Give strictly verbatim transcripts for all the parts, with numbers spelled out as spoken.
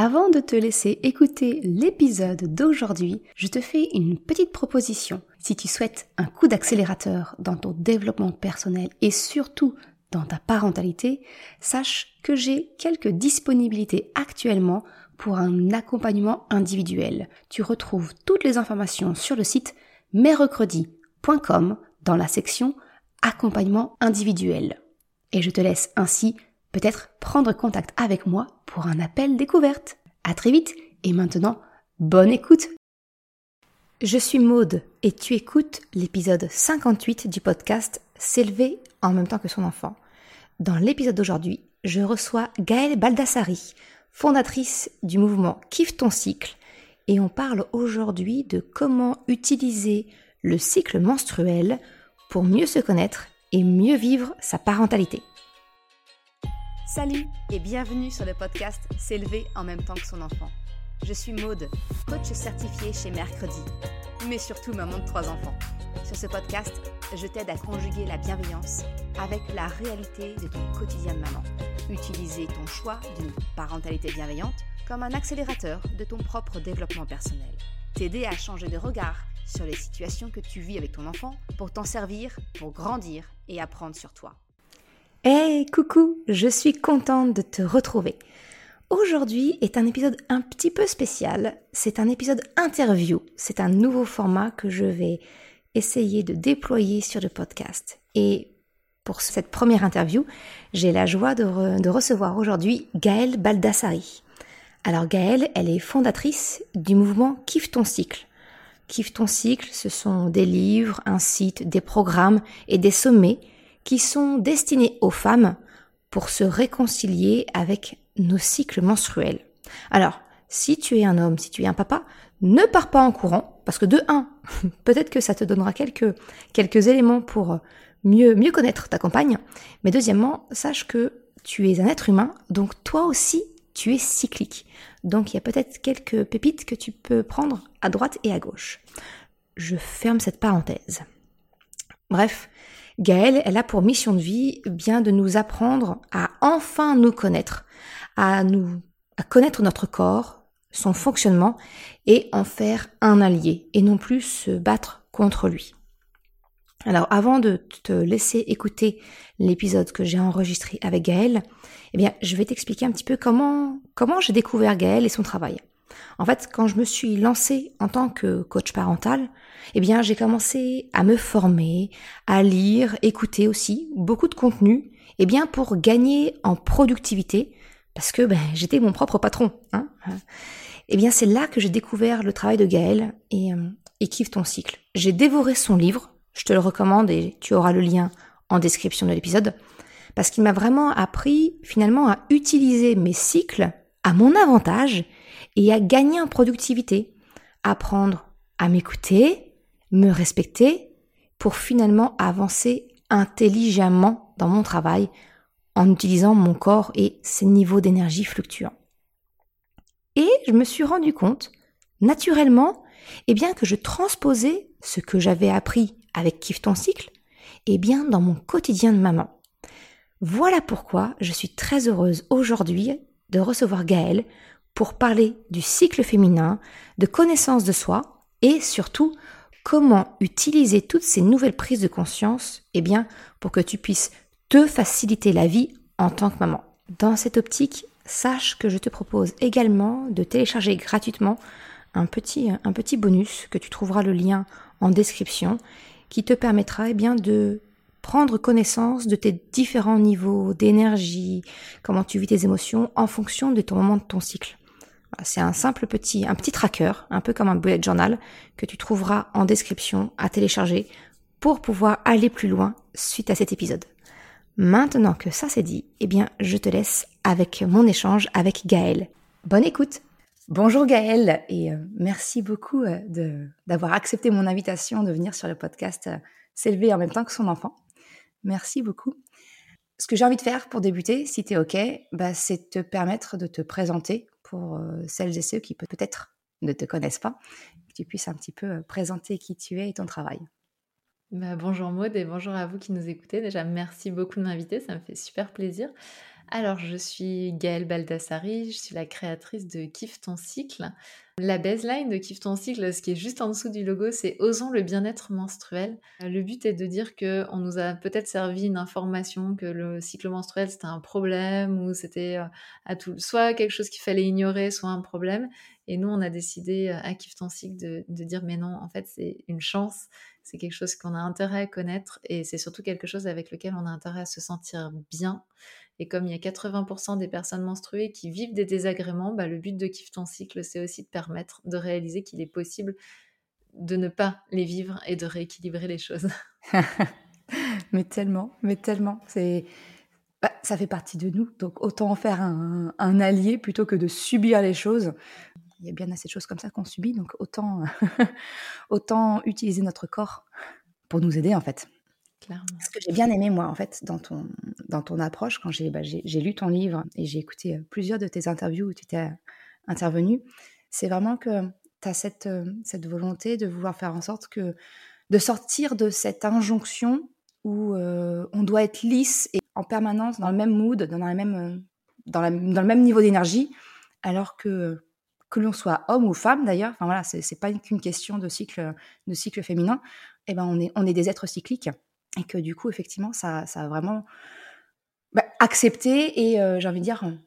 Avant de te laisser écouter l'épisode d'aujourd'hui, je te fais une petite proposition. Si tu souhaites un coup d'accélérateur dans ton développement personnel et surtout dans ta parentalité, sache que j'ai quelques disponibilités actuellement pour un accompagnement individuel. Tu retrouves toutes les informations sur le site merrecredi point com dans la section accompagnement individuel. Et je te laisse ainsi peut-être prendre contact avec moi pour un appel découverte. À très vite et maintenant, bonne écoute. Je suis Maude et tu écoutes l'épisode cinquante-huit du podcast S'élever en même temps que son enfant. Dans l'épisode d'aujourd'hui, je reçois Gaëlle Baldassari, fondatrice du mouvement Kiffe ton cycle, et on parle aujourd'hui de comment utiliser le cycle menstruel pour mieux se connaître et mieux vivre sa parentalité. Salut et bienvenue sur le podcast S'élever en même temps que son enfant. Je suis Maude, coach certifiée chez Mercredi, mais surtout maman de trois enfants. Sur ce podcast, je t'aide à conjuguer la bienveillance avec la réalité de ton quotidien de maman. Utiliser ton choix d'une parentalité bienveillante comme un accélérateur de ton propre développement personnel. T'aider à changer de regard sur les situations que tu vis avec ton enfant pour t'en servir, pour grandir et apprendre sur toi. Hey, coucou, je suis contente de te retrouver. Aujourd'hui est un épisode un petit peu spécial. C'est un épisode interview. C'est un nouveau format que je vais essayer de déployer sur le podcast. Et pour cette première interview, j'ai la joie de, re- de recevoir aujourd'hui Gaëlle Baldassari. Alors Gaëlle, elle est fondatrice du mouvement Kiffe ton cycle. Kiffe ton cycle, ce sont des livres, un site, des programmes et des sommets qui sont destinés aux femmes pour se réconcilier avec nos cycles menstruels. Alors, si tu es un homme, si tu es un papa, ne pars pas en courant, parce que de un, peut-être que ça te donnera quelques, quelques éléments pour mieux, mieux connaître ta compagne, mais deuxièmement, sache que tu es un être humain, donc toi aussi, tu es cyclique. Donc il y a peut-être quelques pépites que tu peux prendre à droite et à gauche. Je ferme cette parenthèse. Bref, Gaëlle, elle a pour mission de vie eh bien de nous apprendre à enfin nous connaître, à nous à connaître notre corps, son fonctionnement et en faire un allié et non plus se battre contre lui. Alors avant de te laisser écouter l'épisode que j'ai enregistré avec Gaëlle, eh bien je vais t'expliquer un petit peu comment comment j'ai découvert Gaëlle et son travail. En fait, quand je me suis lancée en tant que coach parental, eh bien, j'ai commencé à me former, à lire, écouter aussi beaucoup de contenu, eh bien, pour gagner en productivité, parce que ben, j'étais mon propre patron. Hein. Eh bien, c'est là que j'ai découvert le travail de Gaëlle et, euh, et Kiffe ton cycle. J'ai dévoré son livre, je te le recommande et tu auras le lien en description de l'épisode, parce qu'il m'a vraiment appris finalement à utiliser mes cycles à mon avantage et à gagner en productivité, apprendre à m'écouter, me respecter, pour finalement avancer intelligemment dans mon travail en utilisant mon corps et ses niveaux d'énergie fluctuants. Et je me suis rendu compte, naturellement, eh bien que je transposais ce que j'avais appris avec Kiffe ton cycle, eh bien dans mon quotidien de maman. Voilà pourquoi je suis très heureuse aujourd'hui de recevoir Gaëlle pour parler du cycle féminin, de connaissance de soi et surtout comment utiliser toutes ces nouvelles prises de conscience eh bien, pour que tu puisses te faciliter la vie en tant que maman. Dans cette optique, sache que je te propose également de télécharger gratuitement un petit, un petit bonus que tu trouveras le lien en description qui te permettra eh bien, de prendre connaissance de tes différents niveaux d'énergie, comment tu vis tes émotions en fonction de ton moment de ton cycle. C'est un simple petit, un petit tracker, un peu comme un bullet journal, que tu trouveras en description à télécharger pour pouvoir aller plus loin suite à cet épisode. Maintenant que ça c'est dit, eh bien, je te laisse avec mon échange avec Gaëlle. Bonne écoute! Bonjour Gaëlle et euh, merci beaucoup euh, de, d'avoir accepté mon invitation de venir sur le podcast euh, S'élever en même temps que son enfant. Merci beaucoup. Ce que j'ai envie de faire pour débuter, si tu es OK, bah, c'est te permettre de te présenter pour euh, celles et ceux qui peut-être ne te connaissent pas, que tu puisses un petit peu euh, présenter qui tu es et ton travail. Bah, bonjour Maud et bonjour à vous qui nous écoutez. Déjà, merci beaucoup de m'inviter, ça me fait super plaisir. Alors, je suis Gaëlle Baldassari, je suis la créatrice de Kiffe ton cycle. La baseline de Kiffe ton cycle, ce qui est juste en dessous du logo, c'est Osons le bien-être menstruel. Euh, Le but est de dire qu'on nous a peut-être servi une information que le cycle menstruel c'était un problème ou c'était euh, à tout, soit quelque chose qu'il fallait ignorer, soit un problème. Et nous, on a décidé euh, à Kiffe ton cycle de, de dire mais non, en fait, c'est une chance, c'est quelque chose qu'on a intérêt à connaître et c'est surtout quelque chose avec lequel on a intérêt à se sentir bien. Et comme il y a quatre-vingts pour cent des personnes menstruées qui vivent des désagréments, bah, le but de Kiffe ton cycle, c'est aussi de permettre de réaliser qu'il est possible de ne pas les vivre et de rééquilibrer les choses. Mais tellement, mais tellement. C'est, bah, ça fait partie de nous, donc autant en faire un, un allié plutôt que de subir les choses. Il y a bien assez de choses comme ça qu'on subit, donc autant, autant utiliser notre corps pour nous aider en fait. Clairement. Ce que j'ai bien aimé, moi, en fait, dans ton, dans ton approche, quand j'ai, bah, j'ai, j'ai lu ton livre et j'ai écouté euh, plusieurs de tes interviews où tu étais intervenu, c'est vraiment que tu as cette, euh, cette volonté de vouloir faire en sorte que, de sortir de cette injonction où euh, on doit être lisse et en permanence dans le même mood, dans, la même, euh, dans, la- dans le même niveau d'énergie, alors que que l'on soit homme ou femme d'ailleurs, enfin voilà, c'est, c'est pas qu'une question de cycle, de cycle féminin, eh ben on est, on est des êtres cycliques et que du coup, effectivement, ça, ça a vraiment bah, accepté et euh, j'ai envie de dire euh,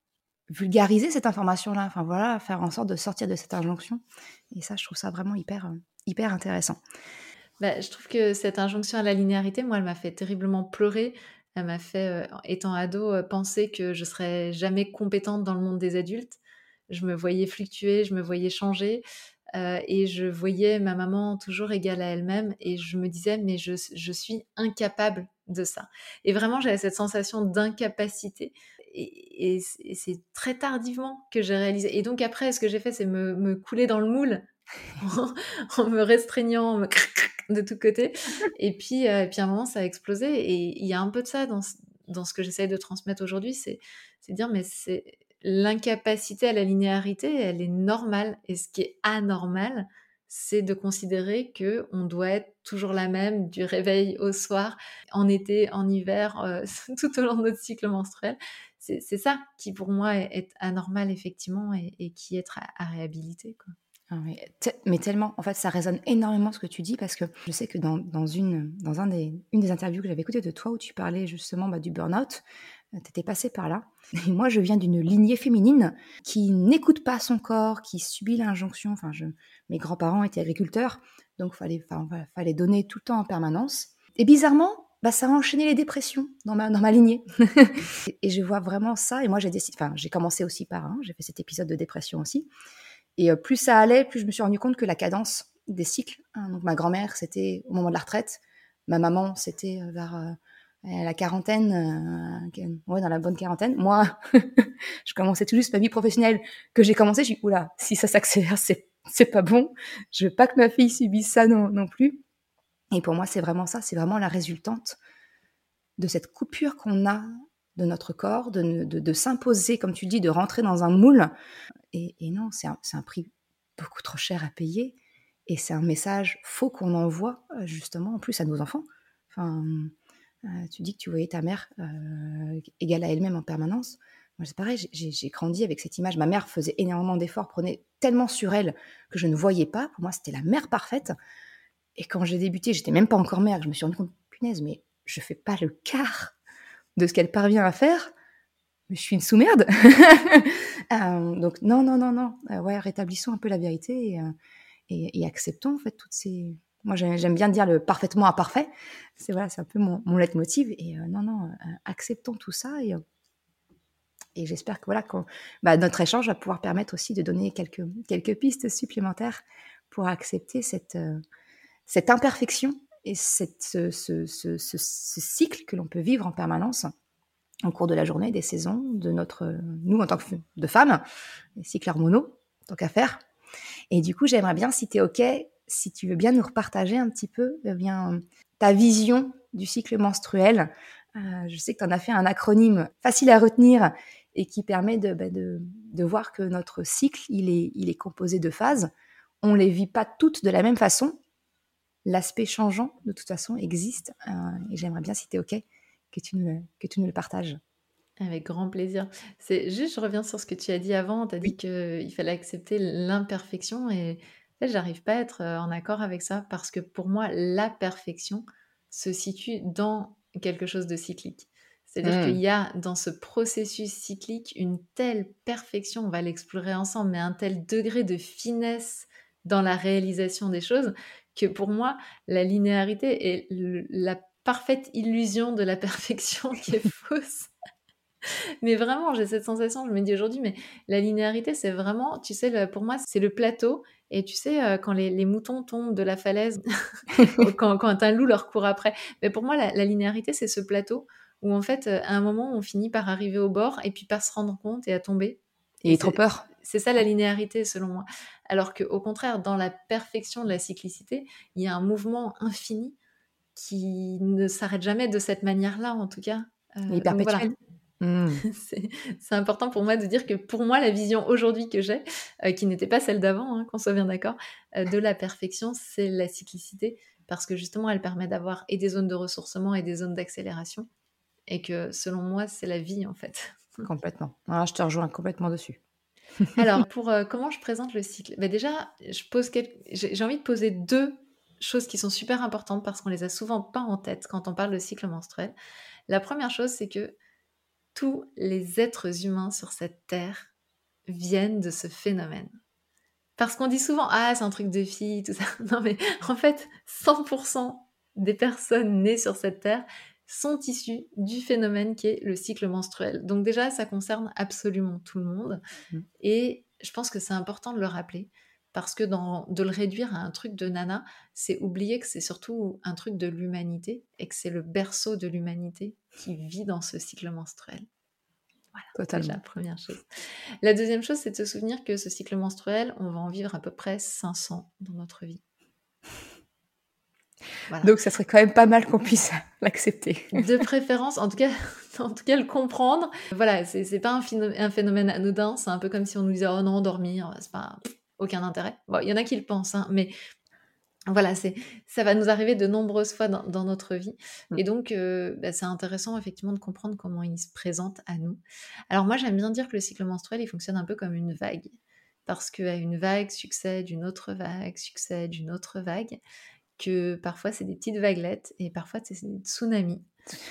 vulgariser cette information-là. Enfin voilà, faire en sorte de sortir de cette injonction. Et ça, je trouve ça vraiment hyper, euh, hyper intéressant. Bah, je trouve que cette injonction à la linéarité, moi, elle m'a fait terriblement pleurer. Elle m'a fait, euh, étant ado, euh, penser que je serais jamais compétente dans le monde des adultes. Je me voyais fluctuer, je me voyais changer. Euh, et je voyais ma maman toujours égale à elle-même. Et je me disais, mais je, je suis incapable de ça. Et vraiment, j'avais cette sensation d'incapacité. Et, et, et c'est très tardivement que j'ai réalisé. Et donc après, ce que j'ai fait, c'est me, me couler dans le moule en, en me restreignant, en me de tous côtés. Et puis, euh, et puis à un moment, ça a explosé. Et il y a un peu de ça dans, dans ce que j'essaye de transmettre aujourd'hui, c'est, c'est dire, mais c'est l'incapacité à la linéarité, elle est normale. Et ce qui est anormal, c'est de considérer que on doit être toujours la même du réveil au soir, en été, en hiver, euh, tout au long de notre cycle menstruel. C'est, c'est ça qui, pour moi, est, est anormal, effectivement, et, et qui est à, à réhabiliter, quoi. Ah oui, te- mais tellement, en fait, ça résonne énormément ce que tu dis parce que je sais que dans, dans, une, dans un des, une des interviews que j'avais écoutées de toi où tu parlais justement bah, du burn-out, tu étais passé par là. Et moi, je viens d'une lignée féminine qui n'écoute pas son corps, qui subit l'injonction. Enfin, je, mes grands-parents étaient agriculteurs, donc il fallait, enfin, voilà, fallait donner tout le temps en permanence. Et bizarrement, bah, ça a enchaîné les dépressions dans ma, dans ma lignée. et, et je vois vraiment ça. Et moi, j'ai décidé, enfin, j'ai commencé aussi par un, j'ai fait cet épisode de dépression aussi. Et euh, plus ça allait, plus je me suis rendu compte que la cadence des cycles, hein, donc ma grand-mère, c'était au moment de la retraite, ma maman, c'était euh, vers euh, la quarantaine, euh, ouais, dans la bonne quarantaine. Moi, je commençais tout juste ma vie professionnelle que j'ai commencé, je dis, oula, si ça s'accélère, c'est, c'est pas bon. Je veux pas que ma fille subisse ça non, non plus. Et pour moi, c'est vraiment ça, c'est vraiment la résultante de cette coupure qu'on a de notre corps, de, de, de s'imposer, comme tu le dis, de rentrer dans un moule. Et, et non, c'est un, c'est un prix beaucoup trop cher à payer. Et c'est un message faux qu'on envoie, euh, justement, en plus à nos enfants. Enfin, euh, tu dis que tu voyais ta mère euh, égale à elle-même en permanence. Moi, c'est pareil, j'ai, j'ai grandi avec cette image. Ma mère faisait énormément d'efforts, prenait tellement sur elle que je ne voyais pas. Pour moi, c'était la mère parfaite. Et quand j'ai débuté, j'étais même pas encore mère. Je me suis rendu compte, punaise, mais je fais pas le quart de ce qu'elle parvient à faire. Mais je suis une sous-merde. euh, donc non, non, non, non. Euh, ouais, rétablissons un peu la vérité et, euh, et, et acceptons en fait toutes ces. Moi, j'aime, j'aime bien dire le parfaitement imparfait. C'est voilà, c'est un peu mon, mon leitmotiv. Et euh, non, non, euh, acceptons tout ça et, euh, et j'espère que voilà, qu'on, bah, notre échange va pouvoir permettre aussi de donner quelques quelques pistes supplémentaires pour accepter cette euh, cette imperfection et cette ce, ce, ce, ce, ce cycle que l'on peut vivre en permanence au cours de la journée, des saisons, de notre, nous en tant que de femmes, les cycles hormonaux, tant qu'à faire. Et du coup, j'aimerais bien, si tu es OK, si tu veux bien nous repartager un petit peu eh bien, ta vision du cycle menstruel. Euh, je sais que tu en as fait un acronyme facile à retenir et qui permet de, bah, de, de voir que notre cycle, il est, il est composé de phases. On ne les vit pas toutes de la même façon. L'aspect changeant, de toute façon, existe. Euh, et j'aimerais bien, si tu es OK, que tu nous, que tu nous le partages. Avec grand plaisir. C'est juste, je reviens sur ce que tu as dit avant. Tu as dit Oui. qu'il fallait accepter l'imperfection et en fait, j'arrive pas à être, heu, en accord avec ça parce que pour moi, la perfection se situe dans quelque chose de cyclique. C'est-à-dire qu'il Mmh. y a dans ce processus cyclique une telle perfection, on va l'explorer ensemble, mais un tel degré de finesse dans la réalisation des choses que pour moi, la linéarité est le la parfaite illusion de la perfection qui est fausse. Mais vraiment, j'ai cette sensation, je me dis aujourd'hui, mais la linéarité, c'est vraiment, tu sais, le pour moi, c'est le plateau et tu sais, heu, quand les les moutons tombent de la falaise, quand quand un loup leur court après. Mais pour moi, la la linéarité, c'est ce plateau où en fait, heu, à un moment, on finit par arriver au bord et puis par se rendre compte et à tomber et Et trop c'est peur. c'est ça la linéarité selon moi. Alors qu'au contraire, dans la perfection de la cyclicité, il y a un mouvement infini qui ne s'arrête jamais de cette manière-là, en tout cas. Et Heu, donc voilà. perpétuel. Mmh. C'est c'est important pour moi de dire que pour moi, la vision aujourd'hui que j'ai, heu, qui n'était pas celle d'avant, hein, qu'on soit bien d'accord, heu, de la perfection, c'est la cyclicité parce que justement, elle permet d'avoir et des zones de ressourcement et des zones d'accélération et que selon moi, c'est la vie, en fait. Complètement. Ah, je te rejoins complètement dessus. Alors pour, heu, comment je présente le cycle? Bah, déjà, je pose quel j'ai j'ai envie de poser deux choses qui sont super importantes parce qu'on les a souvent pas en tête quand on parle de cycle menstruel. La première chose, c'est que tous les êtres humains sur cette terre viennent de ce phénomène. Parce qu'on dit souvent: «Ah, c'est un truc de filles, tout ça». Non, mais en fait, cent pour cent des personnes nées sur cette terre sont issues du phénomène qui est le cycle menstruel. Donc déjà, ça concerne absolument tout le monde Mmh. et je pense que c'est important de le rappeler parce que dans de le réduire à un truc de nana, c'est oublier que c'est surtout un truc de l'humanité et que c'est le berceau de l'humanité qui vit dans ce cycle menstruel. Voilà, déjà, Totalement. première chose. La deuxième chose, c'est de se souvenir que ce cycle menstruel, on va en vivre à peu près cinq cents dans notre vie. Voilà. Donc ça serait quand même pas mal qu'on puisse l'accepter. De préférence, en tout cas en tout cas le comprendre. Voilà, c'est c'est pas un phéno un phénomène anodin, c'est un peu comme si on nous disait: «Oh non, dormir, c'est pas aucun intérêt». Bon, il y en a qui le pensent, hein, mais voilà, c'est ça va nous arriver de nombreuses fois dans dans notre vie Mmh. et donc heu, bah, c'est intéressant effectivement de comprendre comment il se présente à nous. Alors moi, j'aime bien dire que le cycle menstruel, il fonctionne un peu comme une vague parce qu'à une vague succède une autre vague, succède une autre vague, que parfois c'est des petites vaguelettes et parfois c'est c'est des tsunamis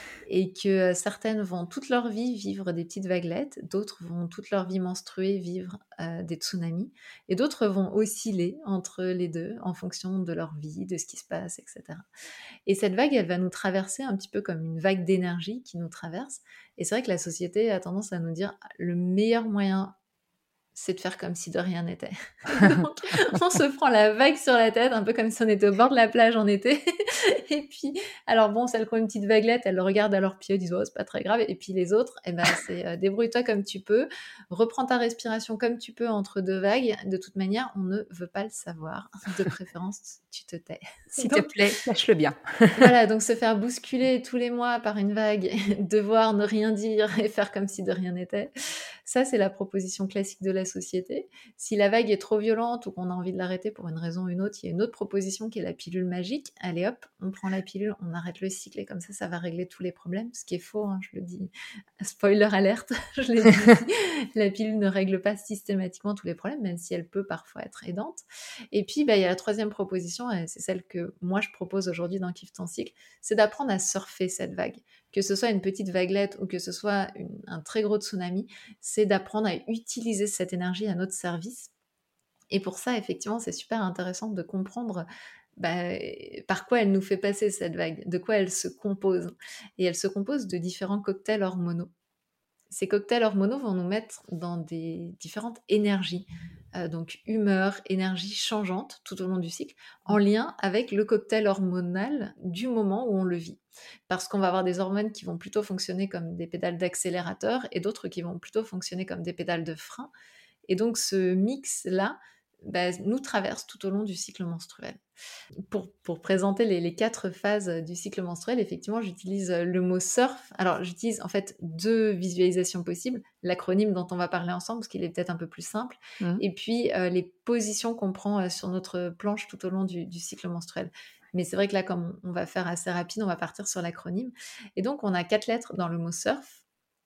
et que, heu, certaines vont toute leur vie vivre des petites vaguelettes, d'autres vont toute leur vie menstruer vivre, heu, des tsunamis et d'autres vont osciller entre les deux en fonction de leur vie, de ce qui se passe et cetera et cette vague, elle va nous traverser un petit peu comme une vague d'énergie qui nous traverse et c'est vrai que la société a tendance à nous dire: «Le meilleur moyen, c'est de faire comme si de rien n'était». Et donc on se prend la vague sur la tête, un peu comme si on était au bord de la plage en été et puis alors bon, celles qui ont une petite vaguelette, elles le regardent à leurs pieds, disent: «Oh, c'est pas très grave» et puis les autres, eh ben, c'est, heu, débrouille-toi comme tu peux, reprends ta respiration comme tu peux entre deux vagues. De toute manière, on ne veut pas le savoir. De préférence, tu te tais. S'il te Donc plaît, lâche-le bien. voilà, donc se faire bousculer tous les mois par une vague, devoir ne rien dire et faire comme si de rien n'était, ça, c'est la proposition classique de la société. Si la vague est trop violente ou qu'on a envie de l'arrêter pour une raison ou une autre, il y a une autre proposition qui est la pilule magique. Allez hop, on prend la pilule, on arrête le cycle et comme ça, ça va régler tous les problèmes. Ce qui est faux, hein, je le dis. Spoiler alerte, je l'ai dit ici. La pilule ne règle pas systématiquement tous les problèmes, même si elle peut parfois être aidante. Et puis, bah, il y a la troisième proposition, et c'est celle que moi je propose aujourd'hui dans Kiffe ton cycle, c'est d'apprendre à surfer cette vague. Que ce soit une petite vaguelette ou que ce soit une- un très gros tsunami, c'est d'apprendre à utiliser cette énergie à notre service. Et pour ça, effectivement, c'est super intéressant de comprendre bah, par quoi elle nous fait passer cette vague, de quoi elle se compose. Et elle se compose de différents cocktails hormonaux. Ces cocktails hormonaux vont nous mettre dans des différentes énergies, heu, donc humeur, énergie changeante tout au long du cycle, en lien avec le cocktail hormonal du moment où on le vit. Parce qu'on va avoir des hormones qui vont plutôt fonctionner comme des pédales d'accélérateur et d'autres qui vont plutôt fonctionner comme des pédales de frein et donc ce mix-là, bah, nous traverse tout au long du cycle menstruel. Pour pour présenter les les quatre phases, du cycle menstruel, effectivement, j'utilise, heu, le mot surf. Alors, j'utilise en fait deux visualisations possibles. L'acronyme dont on va parler ensemble, parce qu'il est peut-être un peu plus simple Mmh. et puis, heu, les positions qu'on prend, heu, sur notre planche tout au long du du cycle menstruel. Mais c'est vrai que là, comme on on va faire assez rapide, on va partir sur l'acronyme et donc on a quatre lettres dans le mot surf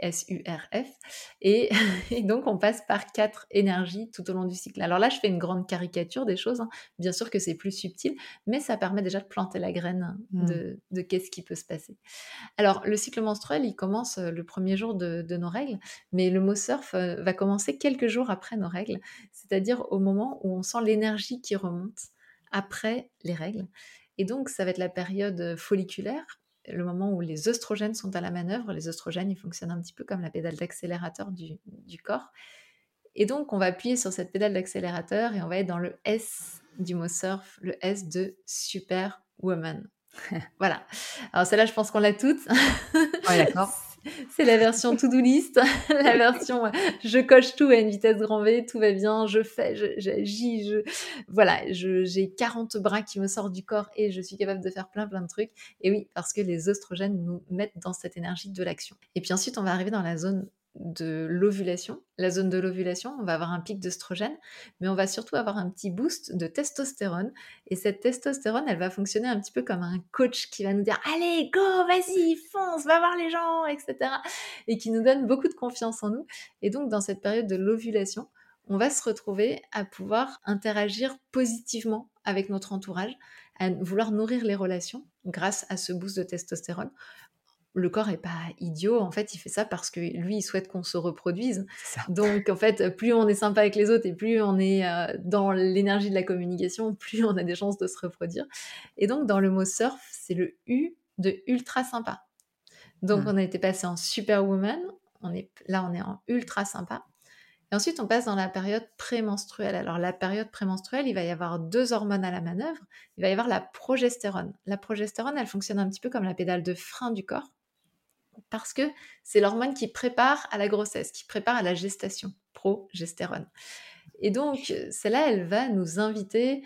S U R F. Et, et donc, on passe par quatre énergies tout au long du cycle. Alors là, je fais une grande caricature des choses. Hein. Bien sûr que c'est plus subtil, mais ça permet déjà de planter la graine Mmh. de, de qu'est-ce qui peut se passer. Alors, le cycle menstruel, il commence euh, le premier jour de, de nos règles, mais le mot surf euh, va commencer quelques jours après nos règles, c'est-à-dire au moment où on sent l'énergie qui remonte après les règles. Et donc, ça va être la période folliculaire, le moment où les œstrogènes sont à la manœuvre. Les œstrogènes, ils fonctionnent un petit peu comme la pédale d'accélérateur du, du corps. Et donc, on va appuyer sur cette pédale d'accélérateur et on va être dans le S du mot surf, le S de Superwoman. Voilà. Alors celle-là, je pense qu'on l'a toutes. Ouais, d'accord. C'est la version to-do list, la version euh, je coche tout à une vitesse grand V, tout va bien, je fais, je- j'agis, je... voilà, je- j'ai quarante bras qui me sortent du corps et je suis capable de faire plein plein de trucs. Et oui, parce que les œstrogènes nous mettent dans cette énergie de l'action. Et puis ensuite, on va arriver dans la zone de l'ovulation. La zone de l'ovulation, on va avoir un pic d'œstrogène, mais on va surtout avoir un petit boost de testostérone. Et cette testostérone, elle va fonctionner un petit peu comme un coach qui va nous dire « Allez, go, vas-y, fonce, va voir les gens, et cetera » et qui nous donne beaucoup de confiance en nous. Et donc, dans cette période de l'ovulation, on va se retrouver à pouvoir interagir positivement avec notre entourage, à vouloir nourrir les relations grâce à ce boost de testostérone. Le corps est pas idiot, en fait, il fait ça parce que lui, il souhaite qu'on se reproduise. C'est ça. Donc, en fait, plus on est sympa avec les autres et plus on est euh, dans l'énergie de la communication, plus on a des chances de se reproduire. Et donc, dans le mot surf, c'est le U de ultra sympa. Donc, Mmh. on a été passé en superwoman, on est, là, on est en ultra sympa. Et ensuite, on passe dans la période prémenstruelle. Alors, la période prémenstruelle, il va y avoir deux hormones à la manœuvre. Il va y avoir la progestérone. La progestérone, elle fonctionne un petit peu comme la pédale de frein du corps, parce que c'est l'hormone qui prépare à la grossesse, qui prépare à la gestation, progestérone. Et donc, celle-là, elle va nous inviter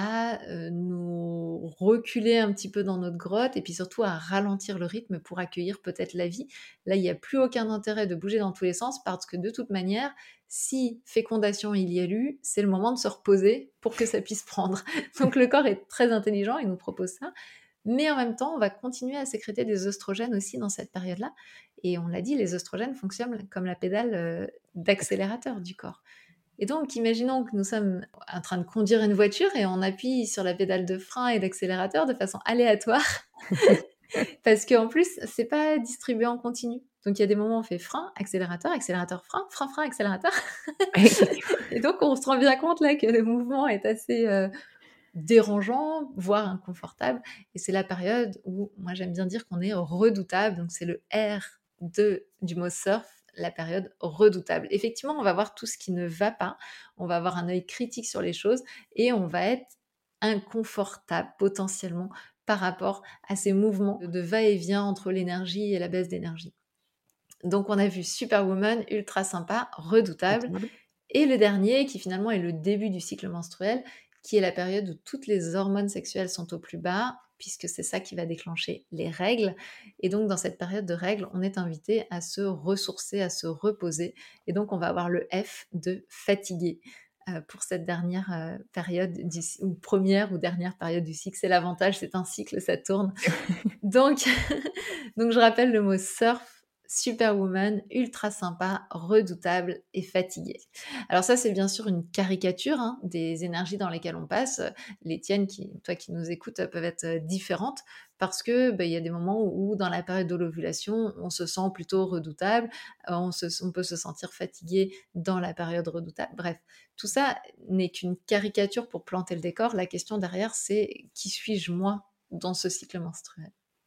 à euh, nous reculer un petit peu dans notre grotte et puis surtout à ralentir le rythme pour accueillir peut-être la vie. Là, il n'y a plus aucun intérêt de bouger dans tous les sens parce que de toute manière, si fécondation il y a eu, c'est le moment de se reposer pour que ça puisse prendre. Donc le corps est très intelligent, il nous propose ça. Mais en même temps, on va continuer à sécréter des œstrogènes aussi dans cette période-là. Et on l'a dit, les œstrogènes fonctionnent comme la pédale euh, d'accélérateur du corps. Et donc, imaginons que nous sommes en train de conduire une voiture et on appuie sur la pédale de frein et d'accélérateur de façon aléatoire, parce qu'en plus, c'est pas distribué en continu. Donc, il y a des moments où on fait frein, accélérateur, accélérateur, frein, frein, frein, accélérateur. Et donc, on se rend bien compte là que le mouvement est assez euh, dérangeant, voire inconfortable. Et c'est la période où, moi, j'aime bien dire qu'on est redoutable. Donc, c'est le R de, du mot surf, la période redoutable. Effectivement, on va voir tout ce qui ne va pas, on va avoir un œil critique sur les choses et on va être inconfortable potentiellement par rapport à ces mouvements de va-et-vient entre l'énergie et la baisse d'énergie. Donc on a vu Superwoman, ultra sympa, redoutable, et le dernier qui finalement est le début du cycle menstruel, qui est la période où toutes les hormones sexuelles sont au plus bas, puisque c'est ça qui va déclencher les règles. Et donc, dans cette période de règles, on est invité à se ressourcer, à se reposer. Et donc, on va avoir le F de fatigué euh, pour cette dernière euh, période, du, ou première ou dernière période du cycle. C'est l'avantage, c'est un cycle, ça tourne. Donc, donc je rappelle le mot surf, Superwoman, ultra sympa, redoutable et fatiguée. Alors ça, c'est bien sûr une caricature hein, des énergies dans lesquelles on passe. Les tiennes, qui, toi qui nous écoutes, peuvent être différentes parce que bah, y a des moments où, dans la période de l'ovulation, on se sent plutôt redoutable, on, se, on peut se sentir fatigué dans la période redoutable. Bref, tout ça n'est qu'une caricature pour planter le décor. La question derrière, c'est qui suis-je moi dans ce cycle menstruel ?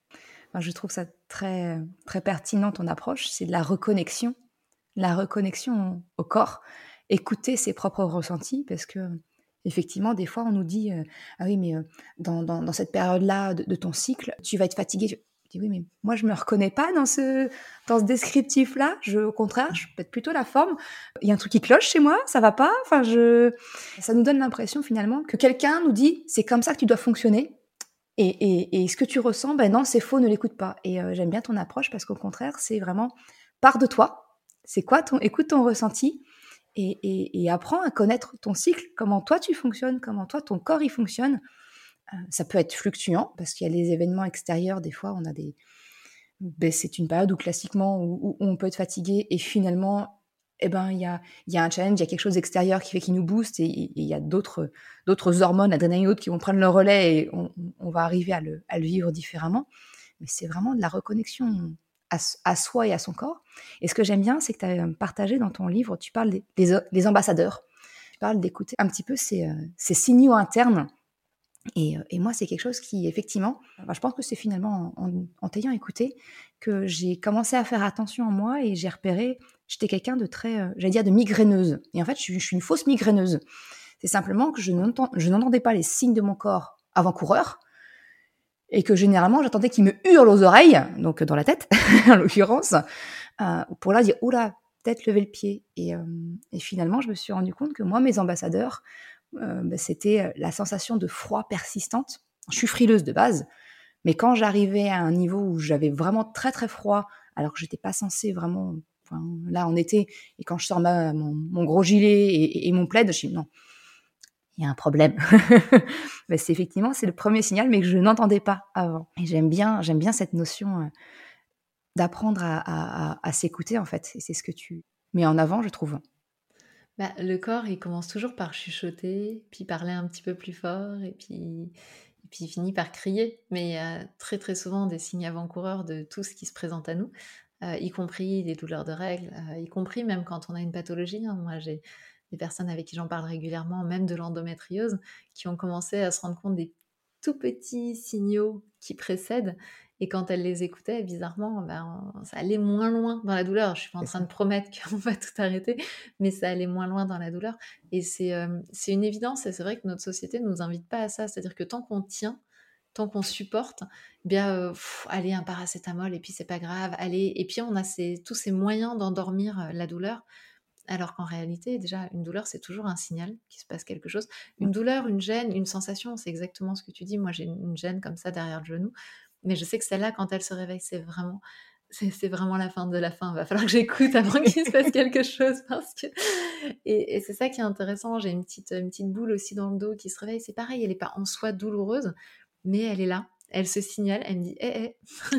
Je trouve ça très, très pertinent ton approche, c'est de la reconnexion, la reconnexion au corps, écouter ses propres ressentis parce que effectivement, des fois, on nous dit euh, ah oui, mais euh, dans, dans, dans cette période-là de, de ton cycle, tu vas être fatigué. Je dis oui, mais moi, je me reconnais pas dans ce, dans ce descriptif-là. Je, au contraire, je peux être plutôt la forme. Il y a un truc qui cloche chez moi, ça va pas. Enfin, je, ça nous donne l'impression finalement que quelqu'un nous dit c'est comme ça que tu dois fonctionner. Et, et, et ce que tu ressens, ben non, c'est faux, ne l'écoute pas. Et euh, j'aime bien ton approche parce qu'au contraire, c'est vraiment part de toi. C'est quoi ton, écoute ton ressenti et, et, et apprends à connaître ton cycle, comment toi tu fonctionnes, comment toi ton corps il fonctionne. Euh, ça peut être fluctuant parce qu'il y a les événements extérieurs. Des fois, on a des, beh, c'est une période où classiquement où où on peut être fatigué et finalement, eh ben, il y a il y a un challenge, il y a quelque chose d'extérieur qui fait qui nous booste et et il y a d'autres, d'autres hormones, l'adrénaline et autres qui vont prendre le relais et on on on va arriver à le à le vivre différemment. Mais c'est vraiment de la reconnexion à s à soi et à son corps et ce que j'aime bien, c'est que tu as, hem, partagé dans ton livre, tu parles des des des ambassadeurs. Tu parles d'écouter un petit peu ces, heu, ces signaux internes et heu et moi, c'est quelque chose qui effectivement, bah, je pense que c'est finalement en en en t'ayant écouté que j'ai commencé à faire attention à moi et j'ai repéré j'étais quelqu'un de très, heu, j'allais dire de migraineuse et en fait, je suis je suis une fausse migraineuse. C'est simplement que je n'entends je n'entendais pas les signes de mon corps avant-coureur et que généralement, j'attendais qu'il me hurle aux oreilles, donc dans la tête en l'occurrence, heu, pour là dire: «Ouh là, peut-être lever le pied» et hem et finalement, je me suis rendu compte que moi, mes ambassadeurs, heu, bah, c'était, heu, la sensation de froid persistante. Je suis frileuse de base, mais quand j'arrivais à un niveau où j'avais vraiment très, très froid, alors que j'étais pas censée vraiment enfin, là, en été et quand je sors ma mon mon gros gilet et et mon plaid, je dis: «Non, il y a un problème». Bah, c'est effectivement, c'est le premier signal, mais que je n'entendais pas avant et j'aime bien j'aime bien cette notion, heu, d'apprendre à à à à s'écouter, en fait et c'est ce que tu mets en avant, je trouve. Bah, le corps, il commence toujours par chuchoter, puis parler un petit peu plus fort et puis et puis il finit par crier. Mais il y a très, très souvent des signes avant-coureurs de tout ce qui se présente à nous, heu, y compris des douleurs de règles, heu, y compris même quand on a une pathologie, hein. Moi, j'ai des personnes avec qui j'en parle régulièrement, même de l'endométriose, qui ont commencé à se rendre compte des tout petits signaux qui précèdent et quand elles les écoutaient, bizarrement, ben, ça allait moins loin dans la douleur. Je suis pas en C'est train ça. de promettre qu'on va tout arrêter, mais ça allait moins loin dans la douleur et c'est, hem, c'est une évidence et c'est vrai que notre société ne nous invite pas à ça. C'est-à-dire que tant qu'on tient, tant qu'on supporte, eh bien, heu, allez un paracétamol et puis c'est pas grave, allez et puis on a ces tous ces moyens d'endormir, heu, la douleur, alors qu'en réalité, déjà, une douleur, c'est toujours un signal qu'il se passe quelque chose. Mmh. Une douleur, une gêne, une sensation, c'est exactement ce que tu dis. Moi, j'ai une une gêne comme ça derrière le genou, mais je sais que celle-là, quand elle se réveille, c'est vraiment c'est c'est vraiment la fin de la fin. Va falloir que j'écoute avant qu'il se passe quelque chose parce que et et c'est ça qui est intéressant. J'ai une petite, une petite boule aussi dans le dos qui se réveille. C'est pareil, elle est pas en soi douloureuse, mais elle est là. Elle se signale, elle me dit: «Hé, hé»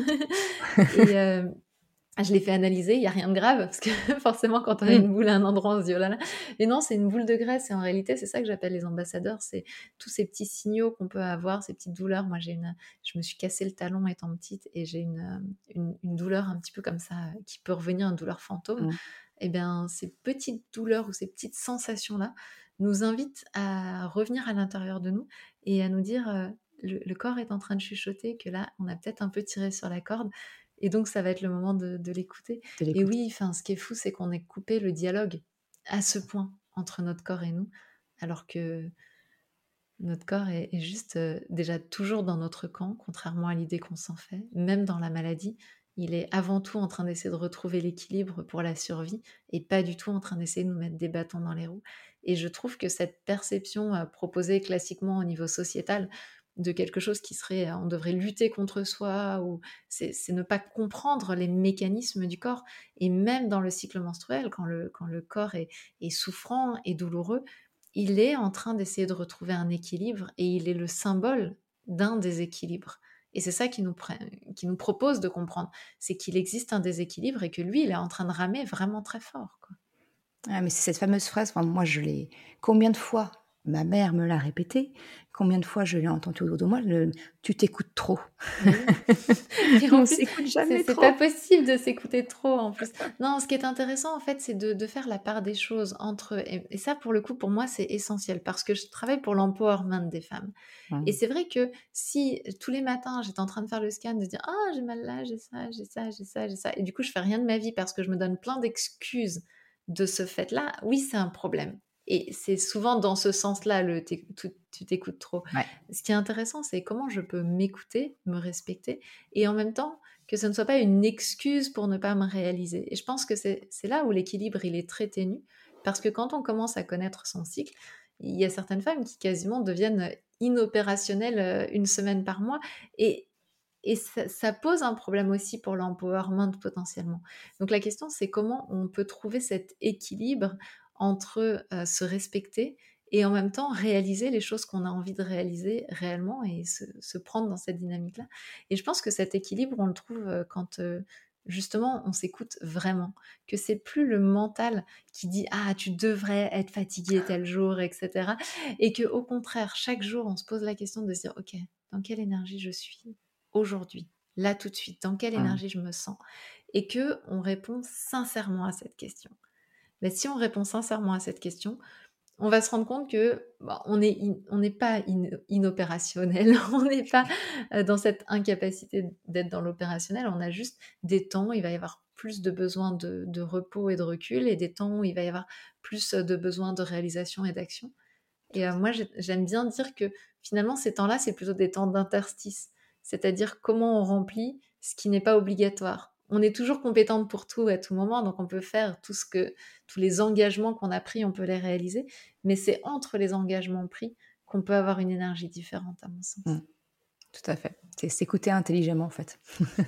et hem, je l'ai fait analyser, il y a rien de grave parce que forcément quand on a Mmh. une boule à un endroit, on se dit: «Oh là là» et non, c'est une boule de graisse et en réalité, c'est ça que j'appelle les ambassadeurs. C'est tous ces petits signaux qu'on peut avoir, ces petites douleurs. Moi, j'ai une je me suis cassé le talon étant petite et j'ai une, heu, une une douleur un petit peu comme ça, heu, qui peut revenir, une douleur fantôme Mmh. et bien, ces petites douleurs ou ces petites sensations-là nous invitent à revenir à l'intérieur de nous et à nous dire, heu, le le corps est en train de chuchoter que là, on a peut-être un peu tiré sur la corde et donc ça va être le moment de de l'écouter De et l'écouter. oui, enfin, ce qui est fou, c'est qu'on ait coupé le dialogue à ce point entre notre corps et nous, alors que notre corps est est juste, heu, déjà toujours dans notre camp, contrairement à l'idée qu'on s'en fait. Même dans la maladie, il est avant tout en train d'essayer de retrouver l'équilibre pour la survie et pas du tout en train d'essayer de nous mettre des bâtons dans les roues et je trouve que cette perception, heu, proposée classiquement au niveau sociétal de quelque chose qui serait, heu, on devrait lutter contre soi ou c'est c'est ne pas comprendre les mécanismes du corps et même dans le cycle menstruel, quand le quand le corps est est souffrant et douloureux, il est en train d'essayer de retrouver un équilibre et il est le symbole d'un déséquilibre. Et c'est ça qui nous, pre- qui nous propose de comprendre, c'est qu'il existe un déséquilibre et que lui, il est en train de ramer vraiment très fort, quoi. Ah mais c'est cette fameuse phrase, enfin moi je l'ai combien de fois ma mère me l'a répétée, combien de fois je l'ai entendue autour de moi, le: «Tu t'écoutes trop». Mais oui. Et en On plus, s'écoute c'est jamais c'est pas trop. possible de s'écouter trop en plus. Non, ce qui est intéressant en fait, c'est de de faire la part des choses entre et et ça pour le coup, pour moi, c'est essentiel parce que je travaille pour l'empowerment des femmes. Et Mmh. c'est vrai que si tous les matins, j'étais en train de faire le scan, de dire: «Ah, j'ai mal là, j'ai ça, j'ai ça, j'ai ça, j'ai ça» et du coup, je fais rien de ma vie parce que je me donne plein d'excuses de ce fait-là, oui, c'est un problème. Et c'est souvent dans ce sens-là le tu tu t'écoutes trop. Ouais, Ce qui est intéressant, c'est comment je peux m'écouter, me respecter et en même temps que ce ne soit pas une excuse pour ne pas me réaliser. Et je pense que c'est c'est là où l'équilibre, il est très ténu parce que quand on commence à connaître son cycle, il y a certaines femmes qui quasiment deviennent inopérationnelles, heu, une semaine par mois et et ça ça pose un problème aussi pour l'empowerment potentiellement. Donc la question, c'est comment on peut trouver cet équilibre entre, heu, se respecter et en même temps réaliser les choses qu'on a envie de réaliser réellement et se, se prendre dans cette dynamique-là. Et je pense que cet équilibre, on le trouve euh, quand euh, justement on s'écoute vraiment, que c'est plus le mental qui dit ah tu devrais être fatigué tel jour, et cetera. Et que au contraire chaque jour on se pose la question de se dire ok, dans quelle énergie je suis aujourd'hui, là tout de suite, dans quelle Mmh. énergie je me sens, et que on répond sincèrement à cette question. Mais si on répond sincèrement à cette question, on va se rendre compte que bah, on est in- on n'est pas in- inopérationnel, on n'est pas euh, dans cette incapacité d'être dans l'opérationnel, on a juste des temps où il va y avoir plus de besoin de, de repos et de recul, et des temps où il va y avoir plus de besoin de réalisation et d'action. Et euh, moi, j'ai- j'aime bien dire que finalement, ces temps-là, c'est plutôt des temps d'interstice. C'est-à-dire comment on remplit ce qui n'est pas obligatoire. On est toujours compétente pour tout à tout moment, donc on peut faire tout ce que, tous les engagements qu'on a pris, on peut les réaliser. Mais c'est entre les engagements pris qu'on peut avoir une énergie différente, à mon Mmh. sens. Tout à fait. C'est s'écouter intelligemment, en fait.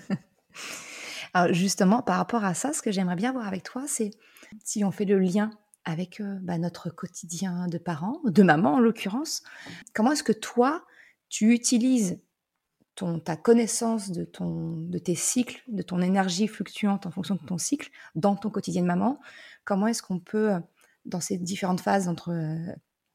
Alors justement, par rapport à ça, ce que j'aimerais bien voir avec toi, c'est si on fait le lien avec euh, bah, notre quotidien de parents, de maman en l'occurrence, comment est-ce que toi, tu utilises ton, ta connaissance de, ton, de tes cycles, de ton énergie fluctuante en fonction de ton cycle dans ton quotidien de maman? Comment est-ce qu'on peut, euh, dans ces différentes phases entre euh,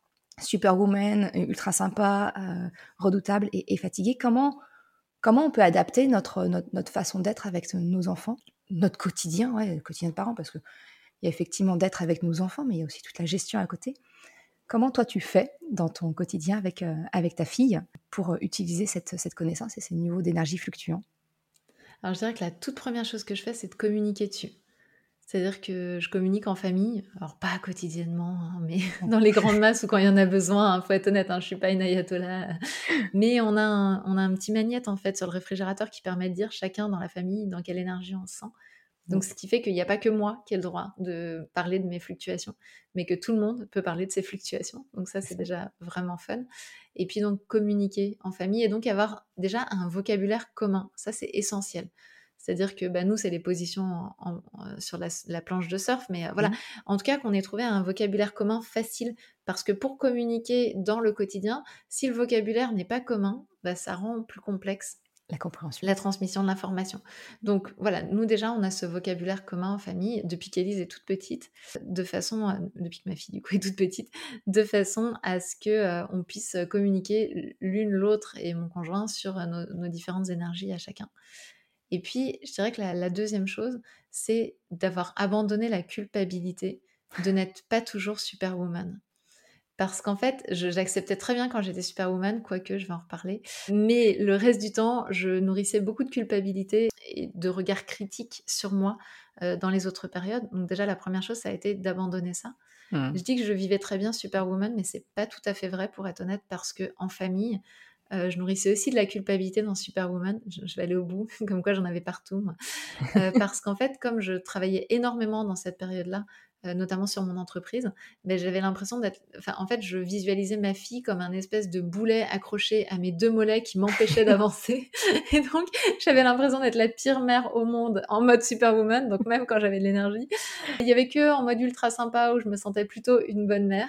superwoman, ultra sympa, euh, redoutable et, et fatiguée, comment Comment on peut adapter notre, notre, notre façon d'être avec nos enfants, notre quotidien, ouais, le quotidien de parents, parce qu'il y a effectivement d'être avec nos enfants, mais il y a aussi toute la gestion à côté. Comment toi tu fais dans ton quotidien avec, euh, avec ta fille pour euh, utiliser cette, cette connaissance et ces niveaux d'énergie fluctuants? Alors je dirais que la toute première chose que je fais, c'est de communiquer dessus. C'est-à-dire que je communique en famille, alors pas quotidiennement, hein, mais dans les grandes masses ou quand il y en a besoin. Il faut être honnête, hein, je suis pas une ayatollah. Mais on a, un, on a un petit magnète en fait sur le réfrigérateur qui permet de dire chacun dans la famille dans quelle énergie on se sent. Donc ce qui fait qu'il n'y a pas que moi qui ai le droit de parler de mes fluctuations, mais que tout le monde peut parler de ses fluctuations. Donc ça, c'est déjà vraiment fun. Et puis donc communiquer en famille et donc avoir déjà un vocabulaire commun. Ça, c'est essentiel. C'est-à-dire que bah, nous, c'est les positions en- en- en- sur la, la planche de surf, mais euh, voilà. Mmh. En tout cas, qu'on ait trouvé un vocabulaire commun facile, parce que pour communiquer dans le quotidien, si le vocabulaire n'est pas commun, bah, ça rend plus complexe La compréhension. la transmission de l'information. Donc voilà, nous déjà, on a ce vocabulaire commun en famille depuis qu'Élise est toute petite, de façon, à- depuis que ma fille du coup est toute petite, de façon à ce que euh, on puisse communiquer l'une l'autre et mon conjoint sur euh, nos, nos différentes énergies à chacun. Et puis, je dirais que la, la deuxième chose, c'est d'avoir abandonné la culpabilité de n'être pas toujours superwoman. Parce qu'en fait, je- j'acceptais très bien quand j'étais superwoman, quoique je vais en reparler. Mais le reste du temps, je nourrissais beaucoup de culpabilité et de regard critique sur moi euh, dans les autres périodes. Donc déjà, la première chose, ça a été d'abandonner ça. Mmh. Je dis que je vivais très bien superwoman, mais c'est pas tout à fait vrai pour être honnête, parce que en famille, euh, je nourrissais aussi de la culpabilité dans Superwoman. Je, je vais aller au bout, comme quoi j'en avais partout, moi. Euh, parce qu'en fait, comme je travaillais énormément dans cette période-là, euh, notamment sur mon entreprise, ben, j'avais l'impression d'être... Enfin, en fait, je visualisais ma fille comme un espèce de boulet accroché à mes deux mollets qui m'empêchait d'avancer. Et donc, j'avais l'impression d'être la pire mère au monde en mode Superwoman, donc même quand j'avais de l'énergie. Il y avait que en mode ultra sympa où je me sentais plutôt une bonne mère.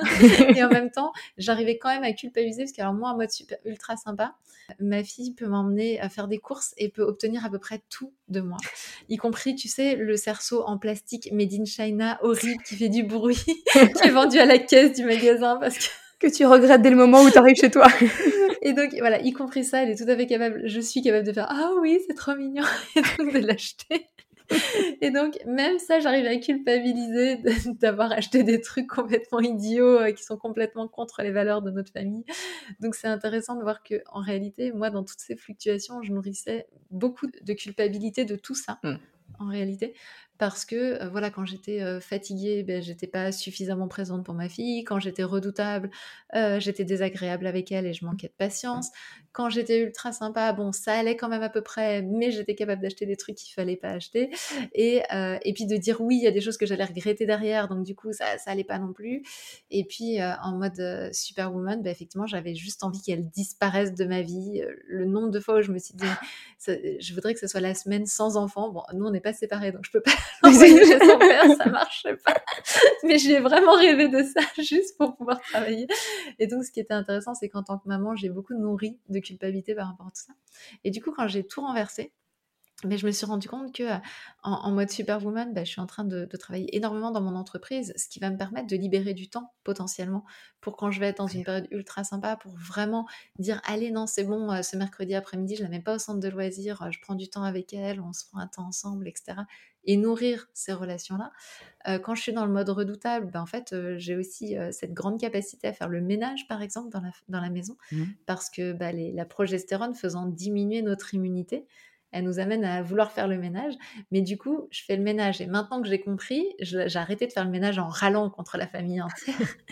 Et en même temps, j'arrivais quand même à culpabiliser parce que alors moi, en mode super ultra sympa, ma fille peut m'emmener à faire des courses et peut obtenir à peu près tout de moi, y compris, tu sais, le cerceau en plastique made in China horrible qui fait du bruit, qui est vendu à la caisse du magasin parce que... Que tu regrettes dès le moment où tu arrives chez toi. Et donc voilà, y compris ça, elle est tout à fait capable, je suis capable de faire ah oui, c'est trop mignon, et donc de l'acheter. Et donc, même ça, j'arrive à culpabiliser d'avoir acheté des trucs complètement idiots euh, qui sont complètement contre les valeurs de notre famille. Donc, c'est intéressant de voir que, en réalité, moi, dans toutes ces fluctuations, je nourrissais beaucoup de culpabilité de tout ça. Mmh. En réalité, parce que euh, voilà, quand j'étais euh, fatiguée, ben, j'étais pas suffisamment présente pour ma fille. Quand j'étais redoutable, euh, j'étais désagréable avec elle et je manquais de patience. Quand j'étais ultra sympa, bon, ça allait quand même à peu près, mais j'étais capable d'acheter des trucs qu'il fallait pas acheter. Et, euh, et puis de dire oui, il y a des choses que j'allais regretter derrière, donc du coup, ça, ça allait pas non plus. Et puis, euh, en mode euh, superwoman, ben, effectivement, j'avais juste envie qu'elle disparaisse de ma vie. Euh, Le nombre de fois où je me suis dit, ça- je voudrais que ce soit la semaine sans enfant. Bon, nous, on n'est pas séparés, donc je peux pas l'envoyer chez son père, ça marchait pas. Mais j'ai vraiment rêvé de ça juste pour pouvoir travailler. Et donc, ce qui était intéressant, c'est qu'en tant que maman, j'ai beaucoup nourri de culpabilité par rapport à tout ça. Et du coup, quand j'ai tout renversé, mais je me suis rendu compte que euh, en, en mode superwoman, bah, je suis en train de, de travailler énormément dans mon entreprise, ce qui va me permettre de libérer du temps potentiellement pour quand je vais être dans une période ultra sympa, pour vraiment dire allez non c'est bon, euh, ce mercredi après-midi je la mets pas au centre de loisirs, euh, je prends du temps avec elle, on se prend un temps ensemble, et cetera. Et nourrir ces relations-là. Euh, quand je suis dans le mode redoutable, bah, en fait euh, j'ai aussi euh, cette grande capacité à faire le ménage par exemple dans la, dans la maison, Mmh. parce que bah, les, la progestérone faisant diminuer notre immunité, elle nous amène à vouloir faire le ménage. Mais du coup, je fais le ménage. Et maintenant que j'ai compris, je- j'ai arrêté de faire le ménage en râlant contre la famille entière.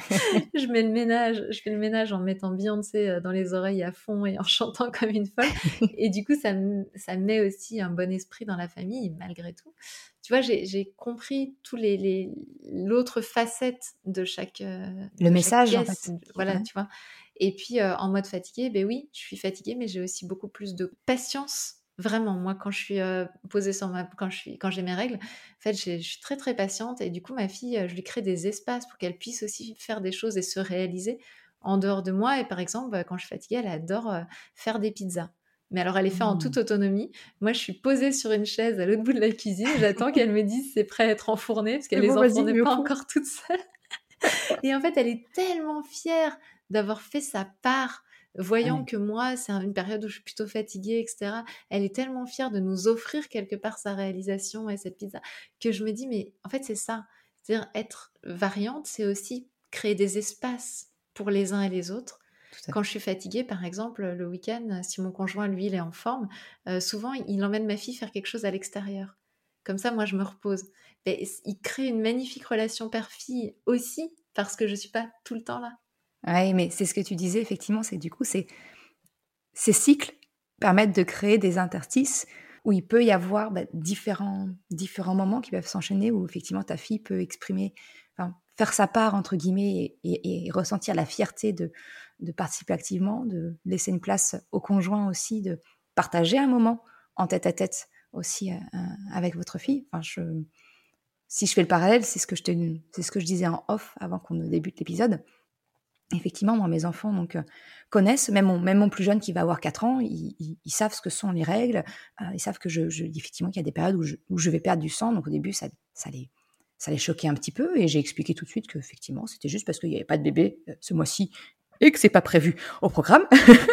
je mets le ménage, je fais le ménage en mettant Beyoncé euh, dans les oreilles à fond et en chantant comme une folle. Et du coup, ça, me- ça met aussi un bon esprit dans la famille, malgré tout. Tu vois, j'ai, j'ai compris tous les, les- l'autre facette de chaque, euh, Le de chaque message, en pièce. fait. Voilà, Ouais. tu vois. Et puis, euh, en mode fatigué, ben oui, je suis fatiguée, mais j'ai aussi beaucoup plus de patience. Vraiment, moi, quand je suis euh, posée sur ma, quand je suis, quand j'ai mes règles, en fait, j'ai- je suis très très patiente et du coup, ma fille, euh, je lui crée des espaces pour qu'elle puisse aussi faire des choses et se réaliser en dehors de moi. Et par exemple, bah, quand je suis fatiguée, elle adore euh, faire des pizzas. Mais alors, elle est faite en toute Mmh. autonomie. Moi, je suis posée sur une chaise à l'autre bout de la cuisine. J'attends qu'elle me dise c'est prêt à être enfourné parce C'est qu'elle bon, les vas-y, enfournait mets au pas four. encore toute seule. Et en fait, elle est tellement fière d'avoir fait sa part, voyant Ouais. que moi, c'est une période où je suis plutôt fatiguée, et cetera. Elle est tellement fière de nous offrir quelque part sa réalisation et cette pizza, que je me dis, mais en fait, c'est ça. C'est-à-dire, être variante, c'est aussi créer des espaces pour les uns et les autres. Tout à Quand fait. je suis fatiguée, par exemple, le week-end, si mon conjoint, lui, il est en forme, euh, souvent, il emmène ma fille faire quelque chose à l'extérieur. Comme ça, moi, je me repose. Ben, il crée une magnifique relation père-fille aussi, parce que je suis pas tout le temps là. Ouais, mais c'est ce que tu disais, effectivement, c'est du coup, c'est ces cycles permettent de créer des interstices où il peut y avoir, bah, différents différents moments qui peuvent s'enchaîner, où effectivement ta fille peut exprimer, enfin, faire sa part entre guillemets et et et ressentir la fierté de de participer activement, de laisser une place au conjoint aussi, de partager un moment en tête à tête aussi, heu, heu, avec votre fille. Enfin, je si je fais le parallèle, c'est ce que je te c'est ce que je disais en off avant qu'on ne débute l'épisode. Effectivement, moi, mes enfants donc, heu, connaissent, même mon même mon plus jeune qui va avoir quatre ans, ils ils ils savent ce que sont les règles, heu, ils savent que je je effectivement, qu'il y a des périodes où je où je vais perdre du sang. Donc au début, ça ça les ça les choquait un petit peu et j'ai expliqué tout de suite qu'effectivement, c'était juste parce qu'il y avait pas de bébé, heu, ce mois-ci et que c'est pas prévu au programme.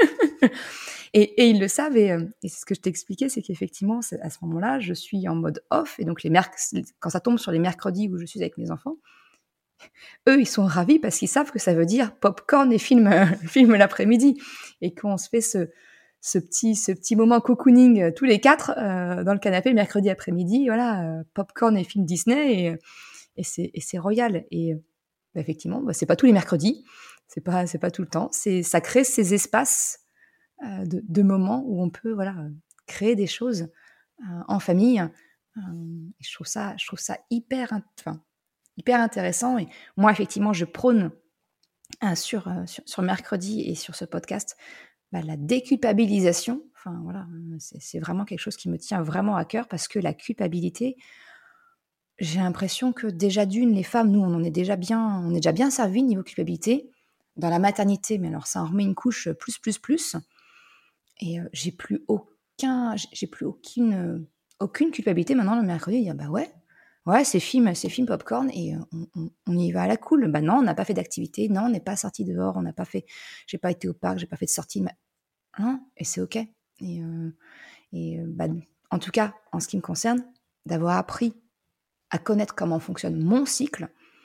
Et et ils le savent et hem et c'est ce que je t'expliquais, c'est qu'effectivement, c'est à ce moment-là, je suis en mode off et donc les merc quand ça tombe sur les mercredis où je suis avec mes enfants, eux, ils sont ravis parce qu'ils savent que ça veut dire popcorn et film, heu, film l'après-midi et qu'on se fait ce ce petit ce petit moment cocooning, heu, tous les quatre heu, dans le canapé le mercredi après-midi, voilà, heu, popcorn et film Disney et heu et c'est et c'est royal et heu, bah, effectivement, bah, c'est pas tous les mercredis, c'est pas c'est pas tout le temps. C'est ça crée ces espaces, heu, de de moments où on peut, voilà, heu, créer des choses, heu, en famille, hem et je trouve ça je trouve ça hyper int enfin, hyper intéressant et moi, effectivement, je prône, heu, sur, heu, sur sur mercredi et sur ce podcast, bah, la déculpabilisation. Enfin, voilà, heu, c'est c'est vraiment quelque chose qui me tient vraiment à cœur parce que la culpabilité, j'ai l'impression que déjà d'une, les femmes, nous, on en est déjà bien on est déjà bien servies niveau culpabilité. Dans la maternité, mais alors ça en remet une couche, heu, plus, plus, plus et heu, j'ai plus aucun j'ai j'ai plus aucune, heu, aucune culpabilité maintenant le mercredi de dire: «Bah, ouais, ouais, c'est film c'est film popcorn et heu, on on on y va à la cool. Bah, non, on n'a pas fait d'activité, non, on n'est pas sortis dehors, on n'a pas fait j'ai pas été au parc, j'ai pas fait de sortie ma» non et c'est OK et heu et heu, bah, en tout cas, en ce qui me concerne, d'avoir appris à connaître comment fonctionne mon cycle,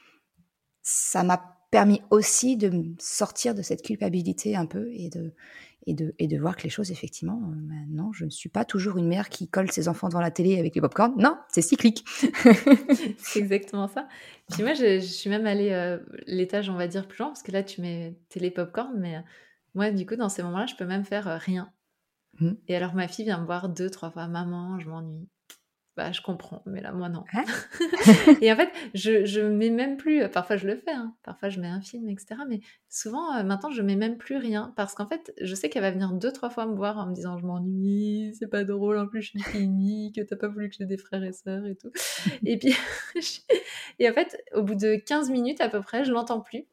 ça m'a permis aussi de me sortir de cette culpabilité un peu et de et de et de voir que les choses effectivement, heu, bah, non, je ne suis pas toujours une mère qui colle ses enfants devant la télé avec les pop-corn. Non, c'est cyclique. C'est exactement ça. Puis moi, je, je suis même allée euh, l'étage, on va dire, plus loin, parce que là, tu mets télé popcorn, mais euh, moi, du coup, dans ces moments-là, je peux même faire euh, rien. Mmh. Et alors, ma fille vient me voir deux, trois fois, maman, je m'ennuie. bah, je comprends, mais là, moi, non. Hein? Et en fait, je je mets même plus, parfois je le fais, hein, parfois je mets un film et cetera, mais souvent, heu, maintenant je mets même plus rien parce qu'en fait, je sais qu'elle va venir deux trois fois me voir en me disant: «Je m'ennuie, c'est pas drôle, en plus je suis une fille unique, tu as pas voulu que j'ai des frères et sœurs et tout» et puis je et en fait, au bout de quinze minutes à peu près, je l'entends plus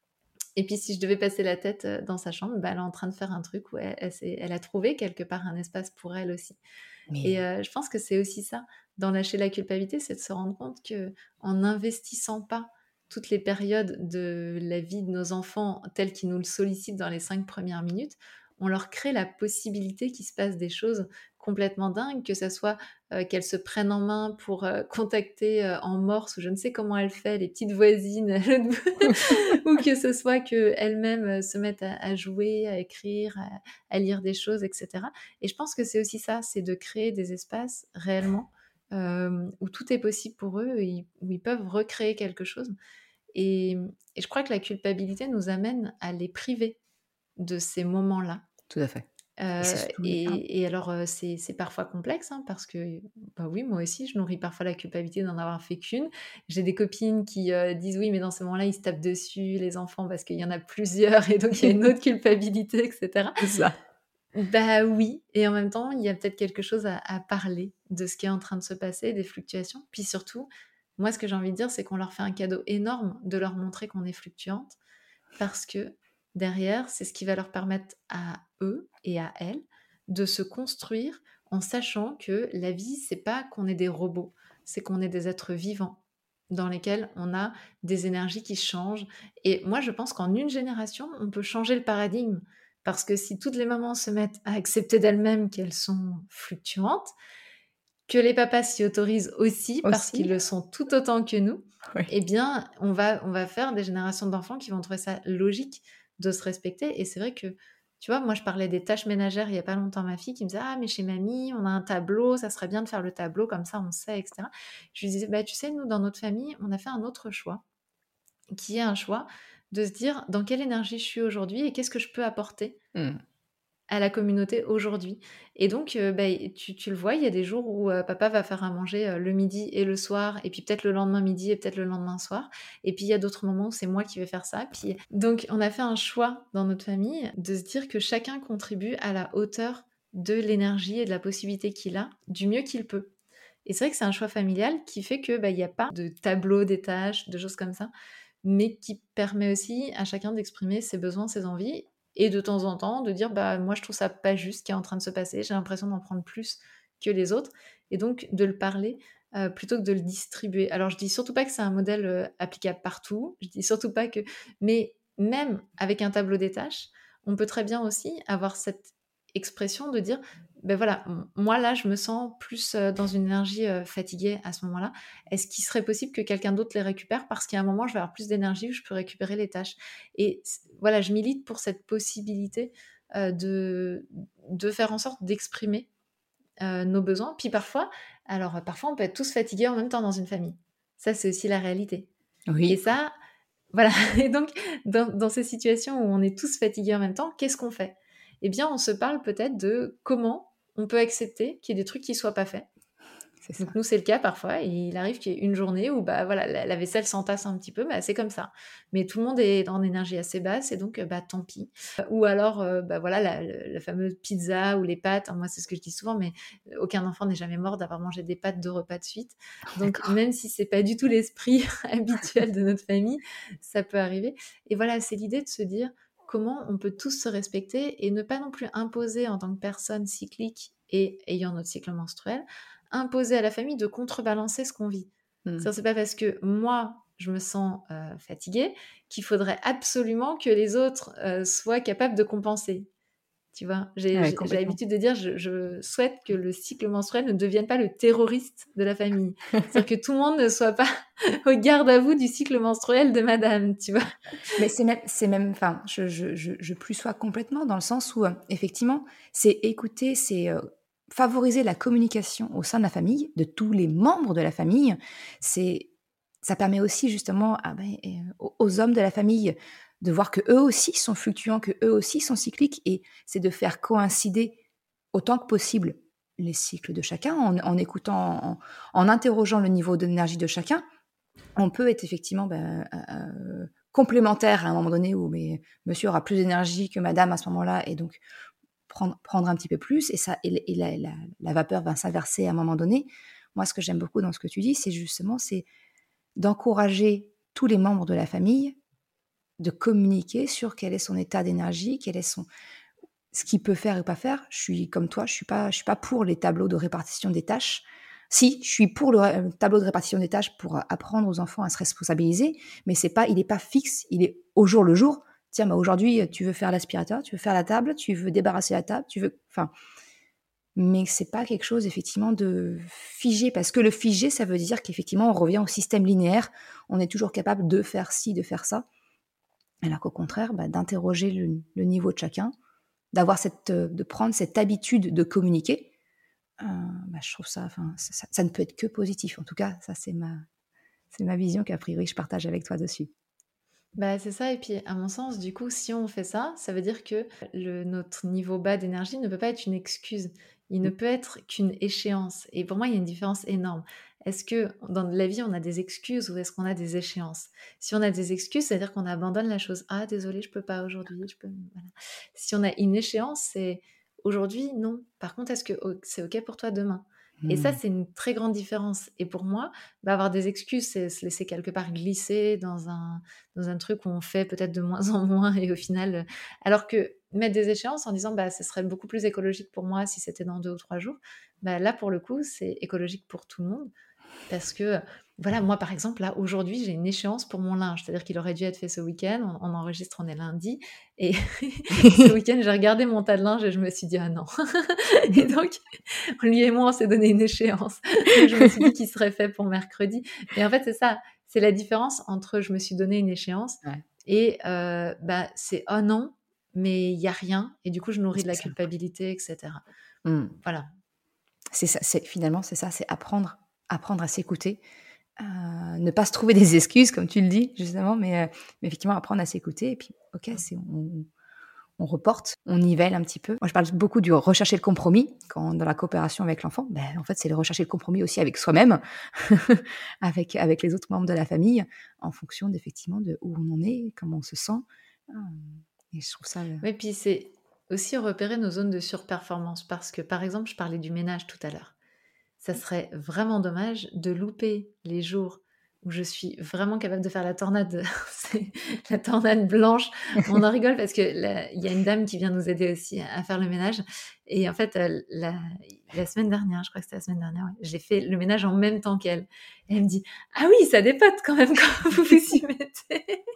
et puis si je devais passer la tête, heu, dans sa chambre, bah, elle est en train de faire un truc où elle elle s'est elle a trouvé quelque part un espace pour elle aussi. Et Mais heu, je pense que c'est aussi ça, dans lâcher la culpabilité, c'est de se rendre compte qu'en n'investissant pas toutes les périodes de la vie de nos enfants telles qu'ils nous le sollicitent dans les cinq premières minutes, on leur crée la possibilité qu'il se passe des choses complètement dingues, que ça soit, heu, qu'elles se prennent en main pour, heu, contacter, heu, en morse ou je ne sais comment elle fait, les petites voisines à l'autre bout ou que ce soit qu'elles-mêmes, heu, se mettent à à jouer, à écrire, à à lire des choses et cetera. Et je pense que c'est aussi ça, c'est de créer des espaces réellement, hem, où tout est possible pour eux et ils où ils peuvent recréer quelque chose et mmh et je crois que la culpabilité nous amène à les priver de ces moments-là. tout à fait et c'est Heu surtout ah, et et alors, heu, c'est c'est parfois complexe, hein, parce que, bah, oui, moi aussi, je nourris parfois la culpabilité d'en avoir fait qu'une. J'ai des copines qui, heu, disent: «Oui, mais dans ces moments-là, ils se tapent dessus, les enfants, parce qu'il y en a plusieurs et donc il y a une autre culpabilité» et cetera. c'est ça. Bah, oui et en même temps, il y a peut-être quelque chose à à parler de ce qui est en train de se passer, des fluctuations. Puis surtout, moi, ce que j'ai envie de dire, c'est qu'on leur fait un cadeau énorme de leur montrer qu'on est fluctuante parce que derrière, c'est ce qui va leur permettre à eux et à elles de se construire en sachant que la vie, c'est pas qu'on est des robots, c'est qu'on est des êtres vivants dans lesquels on a des énergies qui changent. Et moi, je pense qu'en une génération, on peut changer le paradigme. Parce que si toutes les mamans se mettent à accepter d'elles-mêmes qu'elles sont fluctuantes, que les papas s'y autorisent aussi parce qu'ils Aussi? le sont tout autant que nous, Oui. eh bien, on va, on va faire des générations d'enfants qui vont trouver ça logique de se respecter. Et c'est vrai que, tu vois, moi, je parlais des tâches ménagères il n'y a pas longtemps, ma fille qui me disait: «Ah, mais chez mamie, on a un tableau, ça serait bien de faire le tableau, comme ça, on sait, et cetera» Je lui disais: «Bah, tu sais, nous, dans notre famille, on a fait un autre choix, qui est un choix de se dire dans quelle énergie je suis aujourd'hui et qu'est-ce que je peux apporter Mmh. à la communauté aujourd'hui». Et donc, heu, bah, tu tu le vois, il y a des jours où, heu, papa va faire à manger, heu, le midi et le soir et puis peut-être le lendemain midi et peut-être le lendemain soir et puis il y a d'autres moments où c'est moi qui vais faire ça. Puis donc on a fait un choix dans notre famille de se dire que chacun contribue à la hauteur de l'énergie et de la possibilité qu'il a, du mieux qu'il peut. Et c'est vrai que c'est un choix familial qui fait que, bah, il y a pas de tableau des tâches, de choses comme ça, mais qui permet aussi à chacun d'exprimer ses besoins, ses envies et de temps en temps de dire: «Bah, moi, je trouve ça pas juste ce qui est en train de se passer, j'ai l'impression d'en prendre plus que les autres» et donc de le parler, heu, plutôt que de le distribuer. Alors je dis surtout pas que c'est un modèle, heu, applicable partout, je dis surtout pas que mais même avec un tableau des tâches, on peut très bien aussi avoir cette expression de dire: «Beh, voilà, m moi là, je me sens plus, heu, dans une énergie, heu, fatiguée à ce moment-là. Est-ce qu'il serait possible que quelqu'un d'autre les récupère? Parce qu'à un moment, je vais avoir plus d'énergie, je peux récupérer les tâches» et c voilà, je milite pour cette possibilité, heu, de de faire en sorte d'exprimer, heu, nos besoins. Puis parfois alors, heu, parfois, on peut être tous fatigués en même temps dans une famille. Ça, c'est aussi la réalité et Oui. ça voilà et donc dans dans ces situations où on est tous fatigués en même temps, qu'est-ce qu'on fait? Eh bien, on se parle peut-être de comment on peut accepter qu'il y ait des trucs qui soient pas faits. C'est ça. Donc nous, c'est le cas parfois. Il arrive qu'il y ait une journée où, bah, voilà, la la vaisselle s'entasse un petit peu, bah, c'est comme ça. Mais tout le monde est en énergie assez basse et donc, heu, bah, tant pis. Ou alors, heu, bah, voilà, la le la fameuse pizza ou les pâtes, hein, moi, c'est ce que je dis souvent, mais aucun enfant n'est jamais mort d'avoir mangé des pâtes deux repas de suite. Donc D'accord. même si c'est pas du tout l'esprit habituel de notre famille, ça peut arriver. Et voilà, c'est l'idée de se dire: comment on peut tous se respecter et ne pas non plus imposer en tant que personne cyclique et ayant notre cycle menstruel, imposer à la famille de contrebalancer ce qu'on vit. Mmh. C'est-à-dire, c'est pas parce que moi, je me sens, heu, fatiguée qu'il faudrait absolument que les autres, heu, soient capables de compenser. Tu vois? J'ai Ouais, j'ai j'ai complètement. l'habitude de dire: «Je je souhaite que le cycle menstruel ne devienne pas le terroriste de la famille». C'est-à-dire que tout le monde ne soit pas au garde à vous du cycle menstruel de madame, tu vois? Mais c'est même c'est même enfin, je je je je plus sois complètement dans le sens où, heu, effectivement, c'est écouter, c'est, heu, favoriser la communication au sein de la famille, de tous les membres de la famille. C'est ça permet aussi justement à beh, et heu, aux aux hommes de la famille de voir qu'eux aussi sont fluctuants, qu'eux aussi sont cycliques et c'est de faire coïncider autant que possible les cycles de chacun, en, en écoutant, en, en interrogeant le niveau d'énergie de chacun. On peut être effectivement ben, euh, complémentaire à un moment donné où mais, monsieur aura plus d'énergie que madame à ce moment-là, et donc prendre, prendre un petit peu plus, et, ça, et, et la, la, la vapeur va s'inverser à un moment donné. Moi, ce que j'aime beaucoup dans ce que tu dis, c'est justement c'est d'encourager tous les membres de la famille de communiquer sur quel est son état d'énergie, quel est son, ce qu'il peut faire et pas faire. Je suis comme toi, je suis pas, je suis pas pour les tableaux de répartition des tâches. Si, je suis pour le euh, tableau de répartition des tâches pour apprendre aux enfants à se responsabiliser, mais c'est pas, il n'est pas fixe, il est au jour le jour. Tiens, bah aujourd'hui, tu veux faire l'aspirateur, tu veux faire la table, tu veux débarrasser la table, tu veux, enfin, mais c'est pas quelque chose effectivement de figé, parce que le figé, ça veut dire qu'effectivement, on revient au système linéaire. On est toujours capable de faire ci, de faire ça, alors qu'au contraire, bah, d'interroger le, le niveau de chacun, d'avoir cette, de prendre cette habitude de communiquer. Euh, bah, je trouve ça, enfin, ça, ça, ça ne peut être que positif. En tout cas, ça c'est ma, c'est ma vision qu'a priori je partage avec toi dessus. Bah, c'est ça, et puis à mon sens, du coup, si on fait ça, ça veut dire que le, notre niveau bas d'énergie ne peut pas être une excuse. Il ne peut être qu'une échéance. Et pour moi, il y a une différence énorme. Est-ce que dans la vie, on a des excuses ou est-ce qu'on a des échéances? Si on a des excuses, c'est-à-dire qu'on abandonne la chose. Ah, désolé, je peux pas aujourd'hui. Je peux... voilà. Si on a une échéance, c'est aujourd'hui, non. Par contre, est-ce que oh, c'est OK pour toi demain? Et ça, c'est une très grande différence. Et pour moi, bah, avoir des excuses, c'est se laisser quelque part glisser dans un, dans un truc où on fait peut-être de moins en moins, et au final... euh, Alors que mettre des échéances en disant bah, ce serait beaucoup plus écologique pour moi si c'était dans deux ou trois jours, bah, là, pour le coup, c'est écologique pour tout le monde. Parce que, voilà, moi, par exemple, là, aujourd'hui, j'ai une échéance pour mon linge. C'est-à-dire qu'il aurait dû être fait ce week-end. On, on enregistre, on est lundi. Et ce week-end, j'ai regardé mon tas de linge et je me suis dit, ah non. Et donc, lui et moi, on s'est donné une échéance. Donc, je me suis dit qu'il serait fait pour mercredi. Et en fait, c'est ça. C'est la différence entre je me suis donné une échéance Ouais. et euh, bah, c'est oh non, mais il n'y a rien. Et du coup, je nourris de la C'est ça. culpabilité, et cetera. Mm. Voilà. C'est ça, c'est, finalement, c'est ça, c'est apprendre, apprendre à s'écouter. Euh, ne pas se trouver des excuses, comme tu le dis, justement, mais, euh, mais effectivement, apprendre à s'écouter. Et puis, ok, c'est, on, on reporte, on nivelle un petit peu. Moi, je parle beaucoup du rechercher le compromis quand, dans la coopération avec l'enfant. Ben, en fait, c'est le rechercher le compromis aussi avec soi-même, avec, avec les autres membres de la famille, en fonction d'effectivement de où on en est, comment on se sent. Euh, Et je trouve ça... euh, Oui, puis c'est aussi repérer nos zones de surperformance. Parce que, par exemple, je parlais du ménage tout à l'heure. Ça serait vraiment dommage de louper les jours où je suis vraiment capable de faire la tornade, c'est la tornade blanche. On en rigole parce que la- il y a une dame qui vient nous aider aussi à faire le ménage. Et en fait, euh, la, la semaine dernière, je crois que c'était la semaine dernière, ouais, j'ai fait le ménage en même temps qu'elle. Et elle me dit, ah oui, ça dépote quand même quand vous vous y mettez.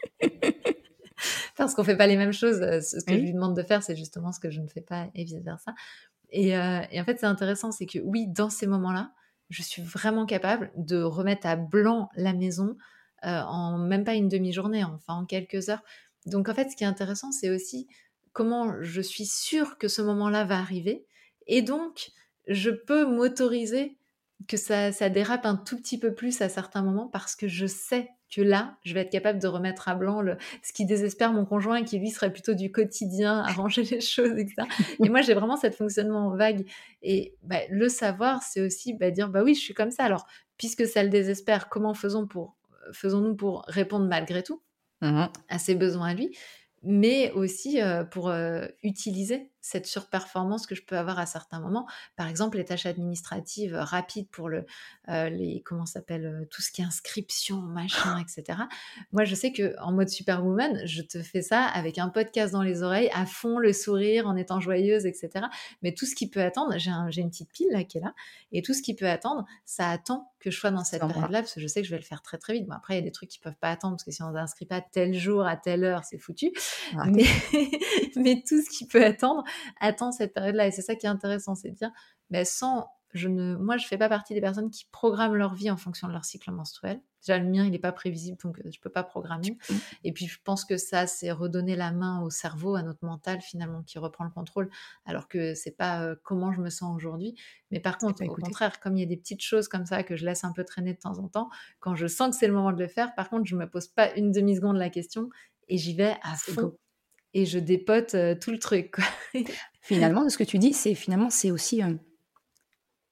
Parce qu'on fait pas les mêmes choses. Euh, Ce que je Oui. lui demande de faire, c'est justement ce que je ne fais pas et vice versa. Et, euh, et en fait, c'est intéressant, c'est que oui, dans ces moments-là, je suis vraiment capable de remettre à blanc la maison euh, en même pas une demi-journée, enfin en quelques heures. Donc en fait, ce qui est intéressant, c'est aussi comment je suis sûre que ce moment-là va arriver. Et donc, je peux m'autoriser que ça, ça dérape un tout petit peu plus à certains moments parce que je sais que là, je vais être capable de remettre à blanc le, ce qui désespère mon conjoint, qui lui serait plutôt du quotidien, à ranger les choses, et cetera. Et moi, j'ai vraiment cette fonctionnement vague. Et bah, le savoir, c'est aussi bah, dire, bah oui, je suis comme ça. Alors, puisque ça le désespère, comment faisons pour, faisons-nous pour répondre malgré tout Mhm. à ses besoins à lui, mais aussi euh, pour euh, utiliser cette surperformance que je peux avoir à certains moments. Par exemple, les tâches administratives euh, rapides pour le, euh, les, comment ça s'appelle, euh, tout ce qui est inscription, machin, et cetera. Moi, je sais qu'en mode superwoman, je te fais ça avec un podcast dans les oreilles, à fond le sourire, en étant joyeuse, et cetera. Mais tout ce qui peut attendre, j'ai, un, j'ai une petite pile là qui est là, et tout ce qui peut attendre, ça attend que je sois dans cette C'est période-là, parce que je sais que je vais le faire très très vite. Bon, après, il y a des trucs qui peuvent pas attendre, parce que si on ne s'inscrit pas tel jour, à telle heure, c'est foutu. raté. Mais, mais tout ce qui peut attendre, attend cette période-là. Et c'est ça qui est intéressant, c'est de dire, ben, sans, je ne, moi, je fais pas partie des personnes qui programment leur vie en fonction de leur cycle menstruel. Déjà, le mien, il n'est pas prévisible, donc je peux pas programmer. Et puis, je pense que ça, c'est redonner la main au cerveau, à notre mental, finalement, qui reprend le contrôle, alors que c'est pas euh, comment je me sens aujourd'hui. Mais par contre, pas au écouté. contraire, comme il y a des petites choses comme ça que je laisse un peu traîner de temps en temps, quand je sens que c'est le moment de le faire, par contre, je me pose pas une demi-seconde la question et j'y vais à C'est fond go. et je dépote euh, tout le truc, quoi. Finalement, de ce que tu dis, c'est finalement, c'est aussi euh,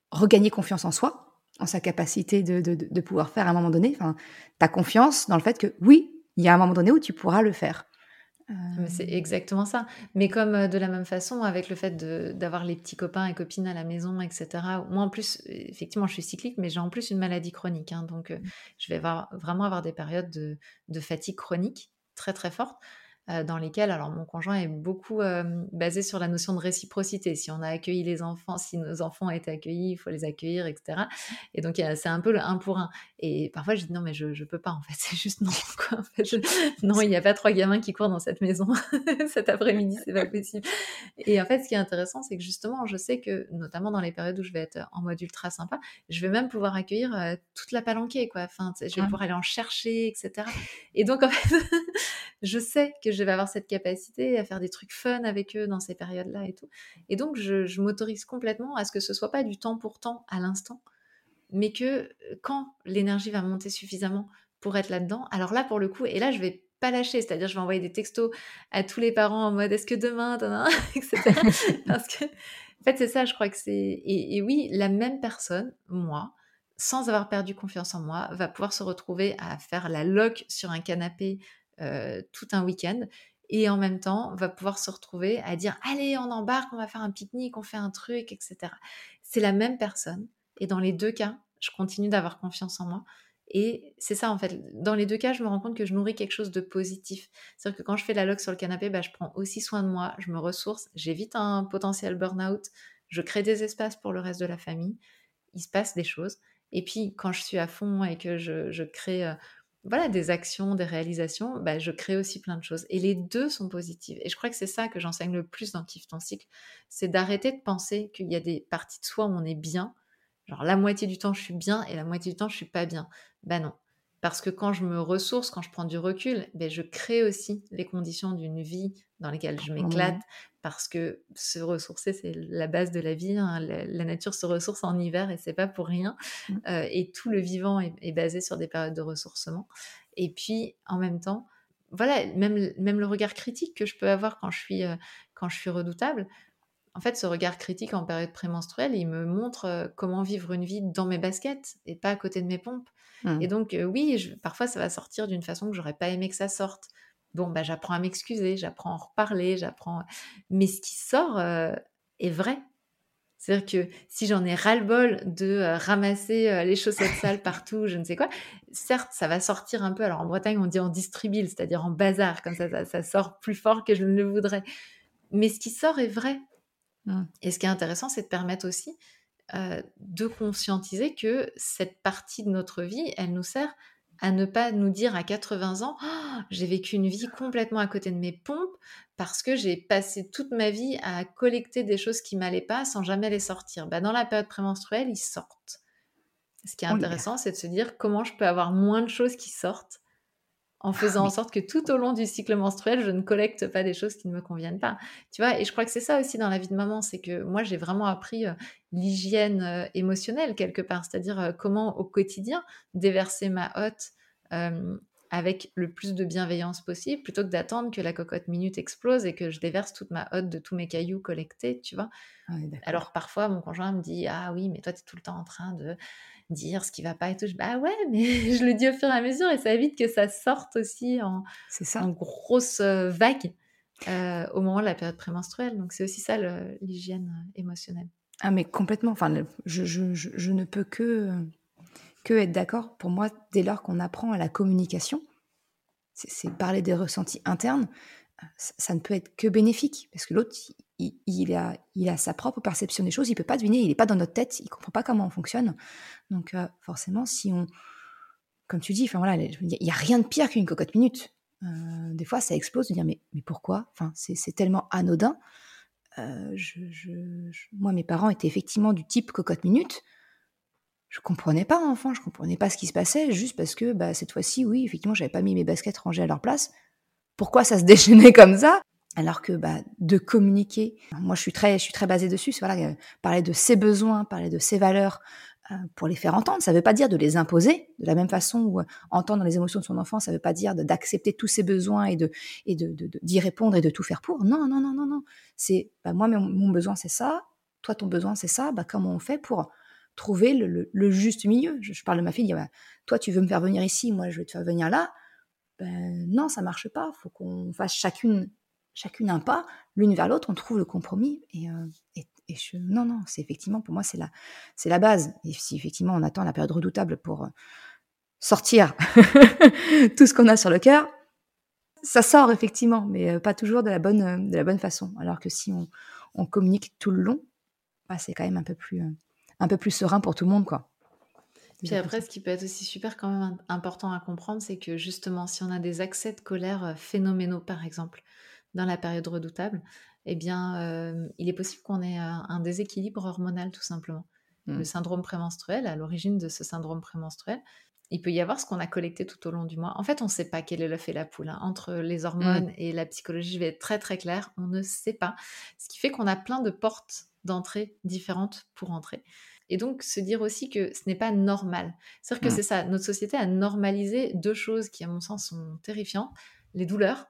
regagner confiance en soi, en sa capacité de de de de pouvoir faire à un moment donné. Enfin, tu as confiance dans le fait que oui, il y a un moment donné où tu pourras le faire. Mais c'est Hem, exactement ça. Mais comme, heu, de la même façon avec le fait de d'avoir les petits copains et copines à la maison et cetera. Moi en plus, heu, effectivement je suis cyclique, mais j'ai en plus une maladie chronique, hein, donc heu, je vais avoir vraiment avoir des périodes de de fatigue chronique très, très fortes, heu, dans lesquelles alors mon conjoint est beaucoup, hem, basé sur la notion de réciprocité. Si on a accueilli les enfants, si nos enfants ont été accueillis, il faut les accueillir et cetera et donc il y a c'est un peu le un pour un et parfois je dis: «Non mais je je peux pas en fait, c'est juste non quoi, en fait je non il y a pas trois gamins qui courent dans cette maison cet après-midi, c'est pas possible» et en fait, ce qui est intéressant, c'est que justement, je sais que, notamment dans les périodes où je vais être en mode ultra sympa, je vais même pouvoir accueillir, heu, toute la palanquée quoi. Enfin, tu sais, je vais mmh, pouvoir aller en chercher et cetera et donc en fait, je sais que je vais avoir cette capacité à faire des trucs fun avec eux dans ces périodes-là et tout et donc je je m'autorise complètement à ce que ce soit pas du temps pour temps à l'instant, mais que, heu, quand l'énergie va monter suffisamment pour être là-dedans, alors là, pour le coup et là, je vais pas lâcher. C'est-à-dire, je vais envoyer des textos à tous les parents en mode: «Est-ce que demain, nin et cetera. Parce que, en fait, c'est ça, je crois que c'est et et oui, la même personne, moi, sans avoir perdu confiance en moi, va pouvoir se retrouver à faire la loc sur un canapé, heu, tout un week-end et en même temps, va pouvoir se retrouver à dire: «Allez, on embarque, on va faire un pique-nique, on fait un truc» et cetera. C'est la même personne et dans les deux cas, je continue d'avoir confiance en moi et c'est ça, en fait. Dans les deux cas, je me rends compte que je nourris quelque chose de positif. C'est-à-dire que quand je fais la log sur le canapé, bah, je prends aussi soin de moi, je me ressource, j'évite un potentiel burn-out, je crée des espaces pour le reste de la famille, il se passe des choses et puis quand je suis à fond et que je je crée, heu, voilà, des actions, des réalisations, bah, je crée aussi plein de choses et les deux sont positives et je crois que c'est ça que j'enseigne le plus dans Kiffe ton cycle, c'est d'arrêter de penser qu'il y a des parties de soi où on est bien. Genre la moitié du temps, je suis bien et la moitié du temps, je suis pas bien. Bah non, parce que quand je me ressource, quand je prends du recul, beh, je crée aussi les conditions d'une vie dans lesquelles je à un moment m'éclate donné. parce que se ressourcer, c'est la base de la vie, hein. La la nature se ressource en hiver et c'est pas pour rien, Mmh. heu et tout le vivant est est basé sur des périodes de ressourcement et puis, en même temps, voilà, même l même le regard critique que je peux avoir quand je suis, heu, quand je suis redoutable, en fait, ce regard critique en période prémenstruelle, il me montre, heu, comment vivre une vie dans mes baskets et pas à côté de mes pompes et Mmh. donc heu, oui, je parfois ça va sortir d'une façon que j'aurais pas aimé que ça sorte. Bon, bah, j'apprends à m'excuser, j'apprends à en reparler, j'apprends mais ce qui sort, heu, est vrai. C'est-à-dire que si j'en ai ras-le-bol de, heu, ramasser, heu, les chaussettes sales partout, je ne sais quoi, certes, ça va sortir un peu alors en Bretagne, on dit en distribile, c'est-à-dire en bazar, comme ça ça ça sort plus fort que je ne le voudrais. Mais ce qui sort est vrai Mmh. et ce qui est intéressant, c'est de permettre aussi, heu, de conscientiser que cette partie de notre vie, elle nous sert à ne pas nous dire à quatre-vingts ans: «Oh, j'ai vécu une vie complètement à côté de mes pompes parce que j'ai passé toute ma vie à collecter des choses qui m'allaient pas sans jamais les sortir». Bah, dans la période prémenstruelle, ils sortent. Ce qui est On libère. intéressant, c'est de se dire: «Comment je peux avoir moins de choses qui sortent en faisant en Mais sorte que tout au long du cycle menstruel, je ne collecte pas des choses qui ne me conviennent pas». Tu vois? Et je crois que c'est ça aussi dans la vie de maman, c'est que moi j'ai vraiment appris, heu, l'hygiène, heu, émotionnelle quelque part. C'est-à-dire, heu, comment au quotidien déverser ma hotte, hem, avec le plus de bienveillance possible, plutôt que d'attendre que la cocotte minute explose et que je déverse toute ma hotte de tous mes cailloux collectés, tu vois? on est Alors d'accord. parfois mon conjoint me dit: «Ah oui, mais toi tu es tout le temps en train de dire ce qui va pas et tout». Je dis: «Bah ouais, mais je le dis au fur et à mesure et ça évite que ça sorte aussi en C'est ça. en grosse, heu, vague, heu, au moment de la période prémenstruelle». Donc c'est aussi ça le l'hygiène, heu, émotionnelle. Ah mais complètement, enfin le je je je je ne peux que, heu, que être d'accord. Pour moi, dès lors qu'on apprend à la communication, c'est c'est parler des ressentis internes, heu, ça ça ne peut être que bénéfique parce que l'autre, il il a il a sa propre perception des choses, il peut pas deviner, il est pas dans notre tête, il comprend pas comment on fonctionne. Donc heu, forcément, si on comme tu dis, enfin voilà, les il y a il y a rien de pire qu'une cocotte minute. Heu, des fois, ça explose de dire: «Mais mais pourquoi?» Enfin, c'est c'est tellement anodin. Heu, je je je moi, mes parents étaient effectivement du type cocotte minute. Je comprenais pas enfant, je comprenais pas ce qui se passait juste parce que, bah, cette fois-ci, oui, effectivement, j'avais pas mis mes baskets rangées à leur place. Pourquoi ça se déchaînait comme ça? Alors que, bah, de communiquer moi, je suis très je suis très basée dessus, c'est voilà, heu, parler de ses besoins, parler de ses valeurs, heu, pour les faire entendre. Ça veut pas dire de les imposer, de la même façon où, heu, entendre les émotions de son enfant, ça veut pas dire de d'accepter tous ses besoins et de et de de de d'y répondre et de tout faire pour. Non, non, non, non, non. C'est, bah, moi, mon mon besoin, c'est ça, toi, ton besoin, c'est ça, bah, comment on fait pour trouver le, le- le juste milieu. Je, je parle de ma fille, dire, bah, toi, tu veux me faire venir ici, moi, je vais te faire venir là. Ben, non, ça marche pas. Il faut qu'on fasse chacune, chacune un pas, l'une vers l'autre, on trouve le compromis. Et, euh, et, et je, non, non, c'est effectivement, pour moi, c'est la, c'est la base. Et si effectivement, on attend la période redoutable pour euh, sortir tout ce qu'on a sur le cœur, ça sort effectivement, mais euh, pas toujours de la bonne, euh, de la bonne façon. Alors que si on, on communique tout le long, bah, c'est quand même un peu plus, euh, un peu plus serein pour tout le monde, quoi. Puis après, ce qui peut être aussi super quand même im- important à comprendre, c'est que justement, si on a des accès de colère euh, phénoménaux, par exemple, dans la période redoutable, eh bien, euh, il est possible qu'on ait un, un déséquilibre hormonal, tout simplement. Mm. Le syndrome prémenstruel, à l'origine de ce syndrome prémenstruel, il peut y avoir ce qu'on a collecté tout au long du mois. En fait, on ne sait pas quel est l'œuf et la poule, hein. Entre les hormones et la psychologie, je vais être très très claire, on ne sait pas. Ce qui fait qu'on a plein de portes d'entrée différentes pour entrer. Et donc, se dire aussi que ce n'est pas normal. C'est-à-dire que Mm. c'est ça, notre société a normalisé deux choses qui, à mon sens, sont terrifiantes. Les douleurs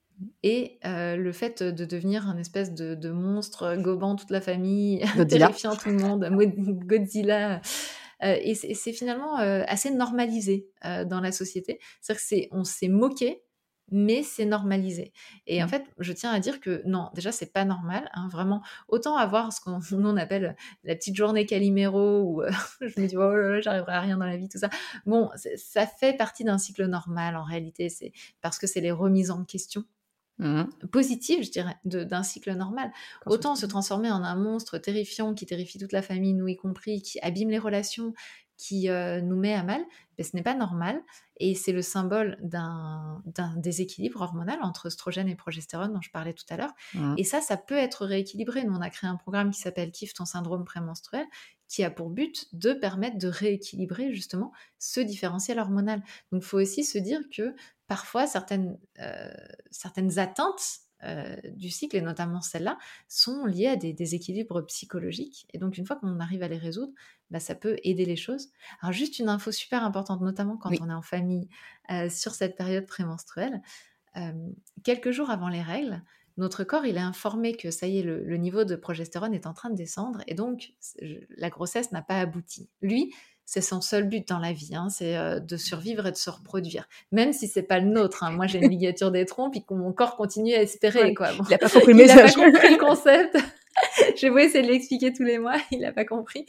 et euh, le fait de devenir un espèce de, de monstre gobant toute la famille, Godzilla. terrifiant tout le monde, mo- Godzilla. Euh, et c'est, c'est finalement euh, assez normalisé euh, dans la société. C'est-à-dire que c'est, on s'est moqué, mais c'est normalisé. Et en Mm. fait, je tiens à dire que non, déjà, c'est pas normal, hein, vraiment. Autant avoir ce qu'on nous, on appelle la petite journée Calimero, où euh, je me dis, oh là là, j'arriverai à rien dans la vie, tout ça. Bon, c'est- ça fait partie d'un cycle normal, en réalité. C'est parce que c'est les remises en question Mm. positive, je dirais, de- d'un cycle normal. Autant se Constructive. transformer en un monstre terrifiant qui terrifie toute la famille, nous y compris, qui abîme les relations, qui euh, nous met à mal, ben, ce n'est pas normal. Et c'est le symbole d'un, d'un déséquilibre hormonal entre oestrogène et progestérone dont je parlais tout à l'heure. Mm. Et ça, ça peut être rééquilibré. Nous, on a créé un programme qui s'appelle Kiffe ton syndrome prémenstruel, qui a pour but de permettre de rééquilibrer justement ce différentiel hormonal. Donc, il faut aussi se dire que parfois, certaines, euh, certaines atteintes euh, du cycle, et notamment celles-là, sont liées à des déséquilibres psychologiques. Et donc, une fois qu'on arrive à les résoudre, bah, ça peut aider les choses. Alors, juste une info super importante, notamment quand Oui. on est en famille, euh, sur cette période prémenstruelle. Euh, quelques jours avant les règles, notre corps, il est informé que ça y est, le, le niveau de progestérone est en train de descendre, et donc c'est- la grossesse n'a pas abouti. Lui, c'est son seul but dans la vie, hein, c'est euh, de survivre et de se reproduire. Même si c'est pas le nôtre, hein. Moi, j'ai une ligature des trompes, et que mon corps continue à espérer, Ouais. quoi. Bon, Il n'a pas compris le il n'a pas message. compris le concept. J'ai beau essayer de l'expliquer tous les mois, il n'a pas compris.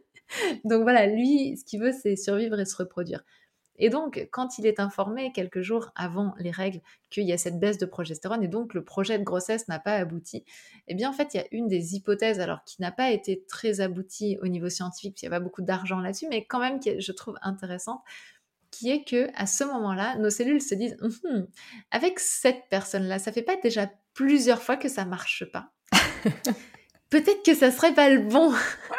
Donc voilà, lui, ce qu'il veut, c'est survivre et se reproduire. Et donc, quand il est informé quelques jours avant les règles qu'il y a cette baisse de progestérone et donc le projet de grossesse n'a pas abouti, eh bien en fait, il y a une des hypothèses, alors qui n'a pas été très aboutie au niveau scientifique, parce qu'il n'y a pas beaucoup d'argent là-dessus, mais quand même qui est, je trouve intéressante, qui est que à ce moment-là, nos cellules se disent Hum, avec cette personne-là, ça fait pas déjà plusieurs fois que ça marche pas. Peut-être que ça serait pas le bon.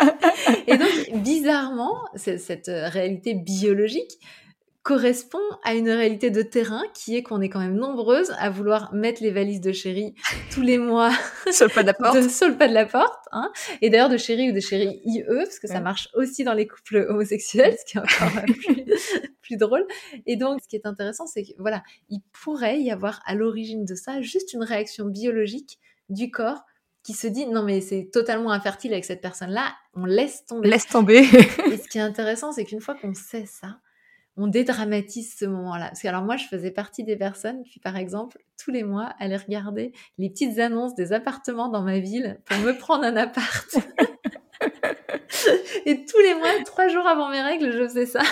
Et donc, bizarrement, c'est- cette euh, réalité biologique correspond à une réalité de terrain qui est qu'on est quand même nombreuses à vouloir mettre les valises de chéri tous les mois Sur le pas de la porte. de, sur le pas de la porte, hein. Et d'ailleurs de chéri ou de chéri I E, parce que ça Ouais. marche aussi dans les couples homosexuels, ce qui est encore euh, plus, plus drôle. Et donc, ce qui est intéressant, c'est que voilà, il pourrait y avoir à l'origine de ça juste une réaction biologique du corps qui se dit non mais c'est totalement infertile avec cette personne-là, on laisse tomber. Laisse tomber. Et ce qui est intéressant, c'est qu'une fois qu'on sait ça, on dédramatise ce moment-là. Parce que alors moi, je faisais partie des personnes qui, par exemple, tous les mois, allaient regarder les petites annonces des appartements dans ma ville pour me prendre un appart. Et tous les mois, trois jours avant mes règles, je faisais ça.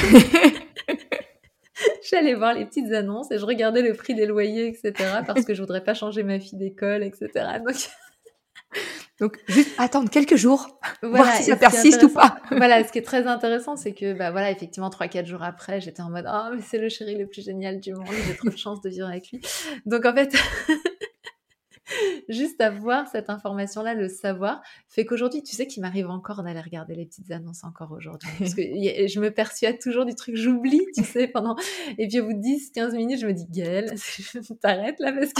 J'allais voir les petites annonces et je regardais le prix des loyers, et cetera. Parce que je voudrais pas changer ma fille d'école, et cetera. Donc Donc, juste attendre quelques jours, voilà, voir si et ça ce qui est persiste ou intéressant- pas. Voilà, ce qui est très intéressant, c'est que, bah voilà, effectivement, trois quatre jours après, j'étais en mode, oh, mais c'est le chéri le plus génial du monde, j'ai trop de chance de vivre avec lui. Donc, en fait, juste avoir cette information-là, le savoir, fait qu'aujourd'hui, tu sais qu'il m'arrive encore d'aller regarder les petites annonces encore aujourd'hui. Parce que y a- je me persuade toujours du truc, j'oublie, tu sais, pendant, et puis au bout de dix quinze minutes, je me dis, Gaëlle, t'arrêtes là, parce que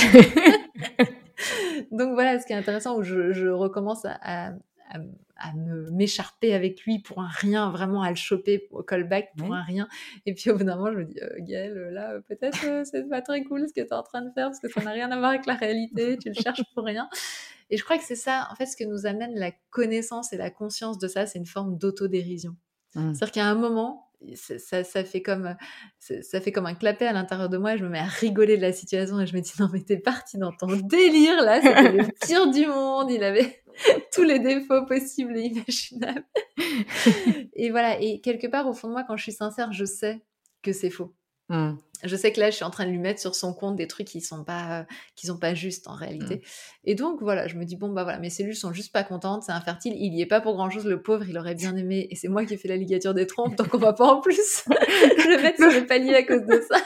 donc voilà, ce qui est intéressant, où je, je recommence à, à, à, à me m'écharper avec lui pour un rien, vraiment à le choper au callback pour Oui. un rien. Et puis au bout d'un moment, je me dis, euh, Gaëlle, là, euh, peut-être euh, c'est pas très cool ce que tu es en train de faire parce que ça n'a rien à voir avec la réalité, tu le cherches pour rien. Et je crois que c'est ça, en fait, ce que nous amène la connaissance et la conscience de ça, c'est une forme d'autodérision. Mmh. C'est-à-dire qu'à un moment, ça, ça, ça, fait comme, ça, ça fait comme un clapet à l'intérieur de moi, et je me mets à rigoler de la situation, et je me dis, non mais t'es parti dans ton délire, là, c'était le pire du monde, il avait tous les défauts possibles et imaginables. Et voilà, et quelque part, au fond de moi, quand je suis sincère, je sais que c'est faux. Mmh. Je sais que là, je suis en train de lui mettre sur son compte des trucs qui sont pas, euh, qui sont pas justes en réalité. Mmh. Et donc, voilà, je me dis, bon, bah voilà, mes cellules sont juste pas contentes, c'est infertile, il y est pas pour grand chose, le pauvre, il aurait bien aimé, et c'est moi qui ai fait la ligature des trompes, donc on va pas en plus le mettre sur le palier à cause de ça.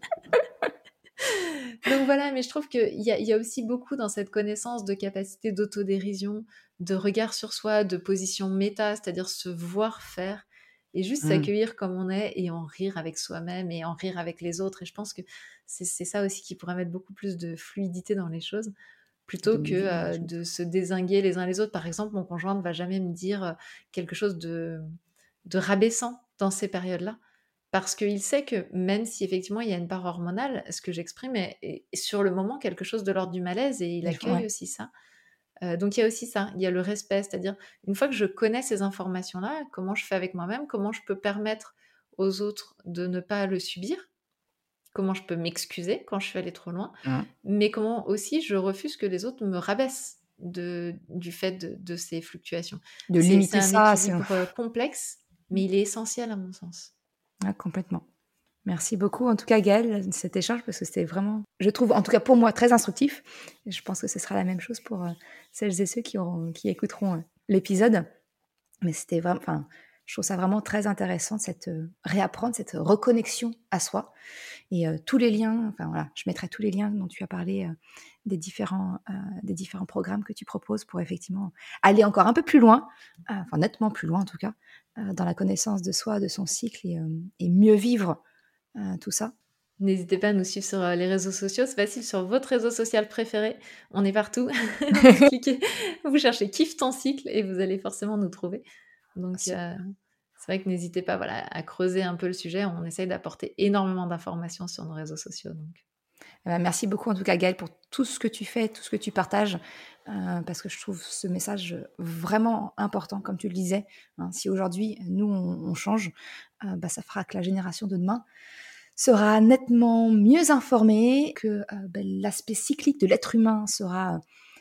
Donc voilà, mais je trouve qu'il y a, il y a aussi beaucoup dans cette connaissance de capacité d'autodérision, de regard sur soi, de position méta, c'est-à-dire se voir faire, et juste mmh. s'accueillir comme on est et en rire avec soi-même et en rire avec les autres. Et je pense que c'est, c'est ça aussi qui pourrait mettre beaucoup plus de fluidité dans les choses, plutôt de que euh, de se dézinguer les uns les autres. Par exemple, mon conjoint ne va jamais me dire quelque chose de, de rabaissant dans ces périodes-là, parce qu'il sait que même si effectivement il y a une part hormonale, ce que j'exprime est, est sur le moment quelque chose de l'ordre du malaise, et il accueille ouais. aussi ça. Euh, donc il y a aussi ça, il y a le respect, c'est-à-dire une fois que je connais ces informations-là, comment je fais avec moi-même, comment je peux permettre aux autres de ne pas le subir, comment je peux m'excuser quand je suis allée trop loin, mmh. mais comment aussi je refuse que les autres me rabaissent de, du fait de, de ces fluctuations. De c'est, limiter c'est ça. un équilibre c'est un... complexe, mais il est essentiel à mon sens. Ah, complètement. Merci beaucoup, en tout cas, Gaëlle, de cet échange, parce que c'était vraiment, je trouve, en tout cas pour moi, très instructif. Et je pense que ce sera la même chose pour euh, celles et ceux qui, auront, qui écouteront euh, l'épisode. Mais c'était vraiment, enfin, je trouve ça vraiment très intéressant, cette euh, réapprendre, cette reconnexion à soi. Et euh, tous les liens, enfin voilà, je mettrai tous les liens dont tu as parlé, euh, des, différents, euh, des différents programmes que tu proposes pour effectivement aller encore un peu plus loin, euh, enfin nettement plus loin en tout cas, euh, dans la connaissance de soi, de son cycle, et, euh, et mieux vivre Euh, tout ça. N'hésitez pas à nous suivre sur euh, les réseaux sociaux, c'est facile, sur votre réseau social préféré, on est partout. Vous cliquez, vous cherchez Kiffe ton cycle et vous allez forcément nous trouver. Donc euh, c'est vrai que n'hésitez pas voilà, à creuser un peu le sujet, on essaye d'apporter énormément d'informations sur nos réseaux sociaux. Donc. Eh ben, merci beaucoup en tout cas Gaëlle pour tout ce que tu fais, tout ce que tu partages, euh, parce que je trouve ce message vraiment important, comme tu le disais. Hein, si aujourd'hui nous on, on change, euh, bah, ça fera que la génération de demain sera nettement mieux informée, que euh, bah, l'aspect cyclique de l'être humain sera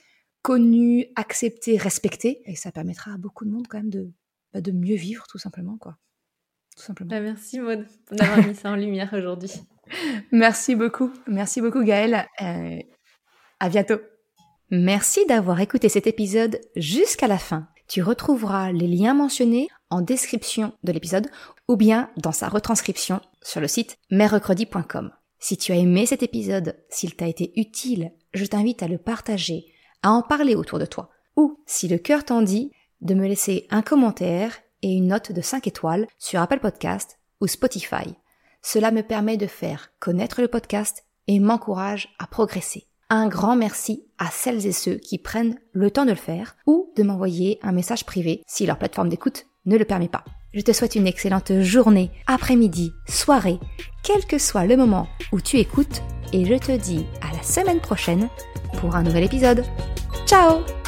connu, accepté, respecté, et ça permettra à beaucoup de monde quand même de, bah, de mieux vivre tout simplement, quoi. Tout simplement. Bah, merci Maud d'avoir mis ça en lumière aujourd'hui. Merci beaucoup, merci beaucoup Gaëlle. Euh, à bientôt. Merci d'avoir écouté cet épisode jusqu'à la fin. Tu retrouveras les liens mentionnés en description de l'épisode ou bien dans sa retranscription sur le site mercredi point com. Si tu as aimé cet épisode, s'il t'a été utile, je t'invite à le partager, à en parler autour de toi. Ou, si le cœur t'en dit, de me laisser un commentaire et une note de cinq étoiles sur Apple Podcast ou Spotify. Cela me permet de faire connaître le podcast et m'encourage à progresser. Un grand merci à celles et ceux qui prennent le temps de le faire ou de m'envoyer un message privé si leur plateforme d'écoute ne le permet pas. Je te souhaite une excellente journée, après-midi, soirée, quel que soit le moment où tu écoutes, et je te dis à la semaine prochaine pour un nouvel épisode. Ciao!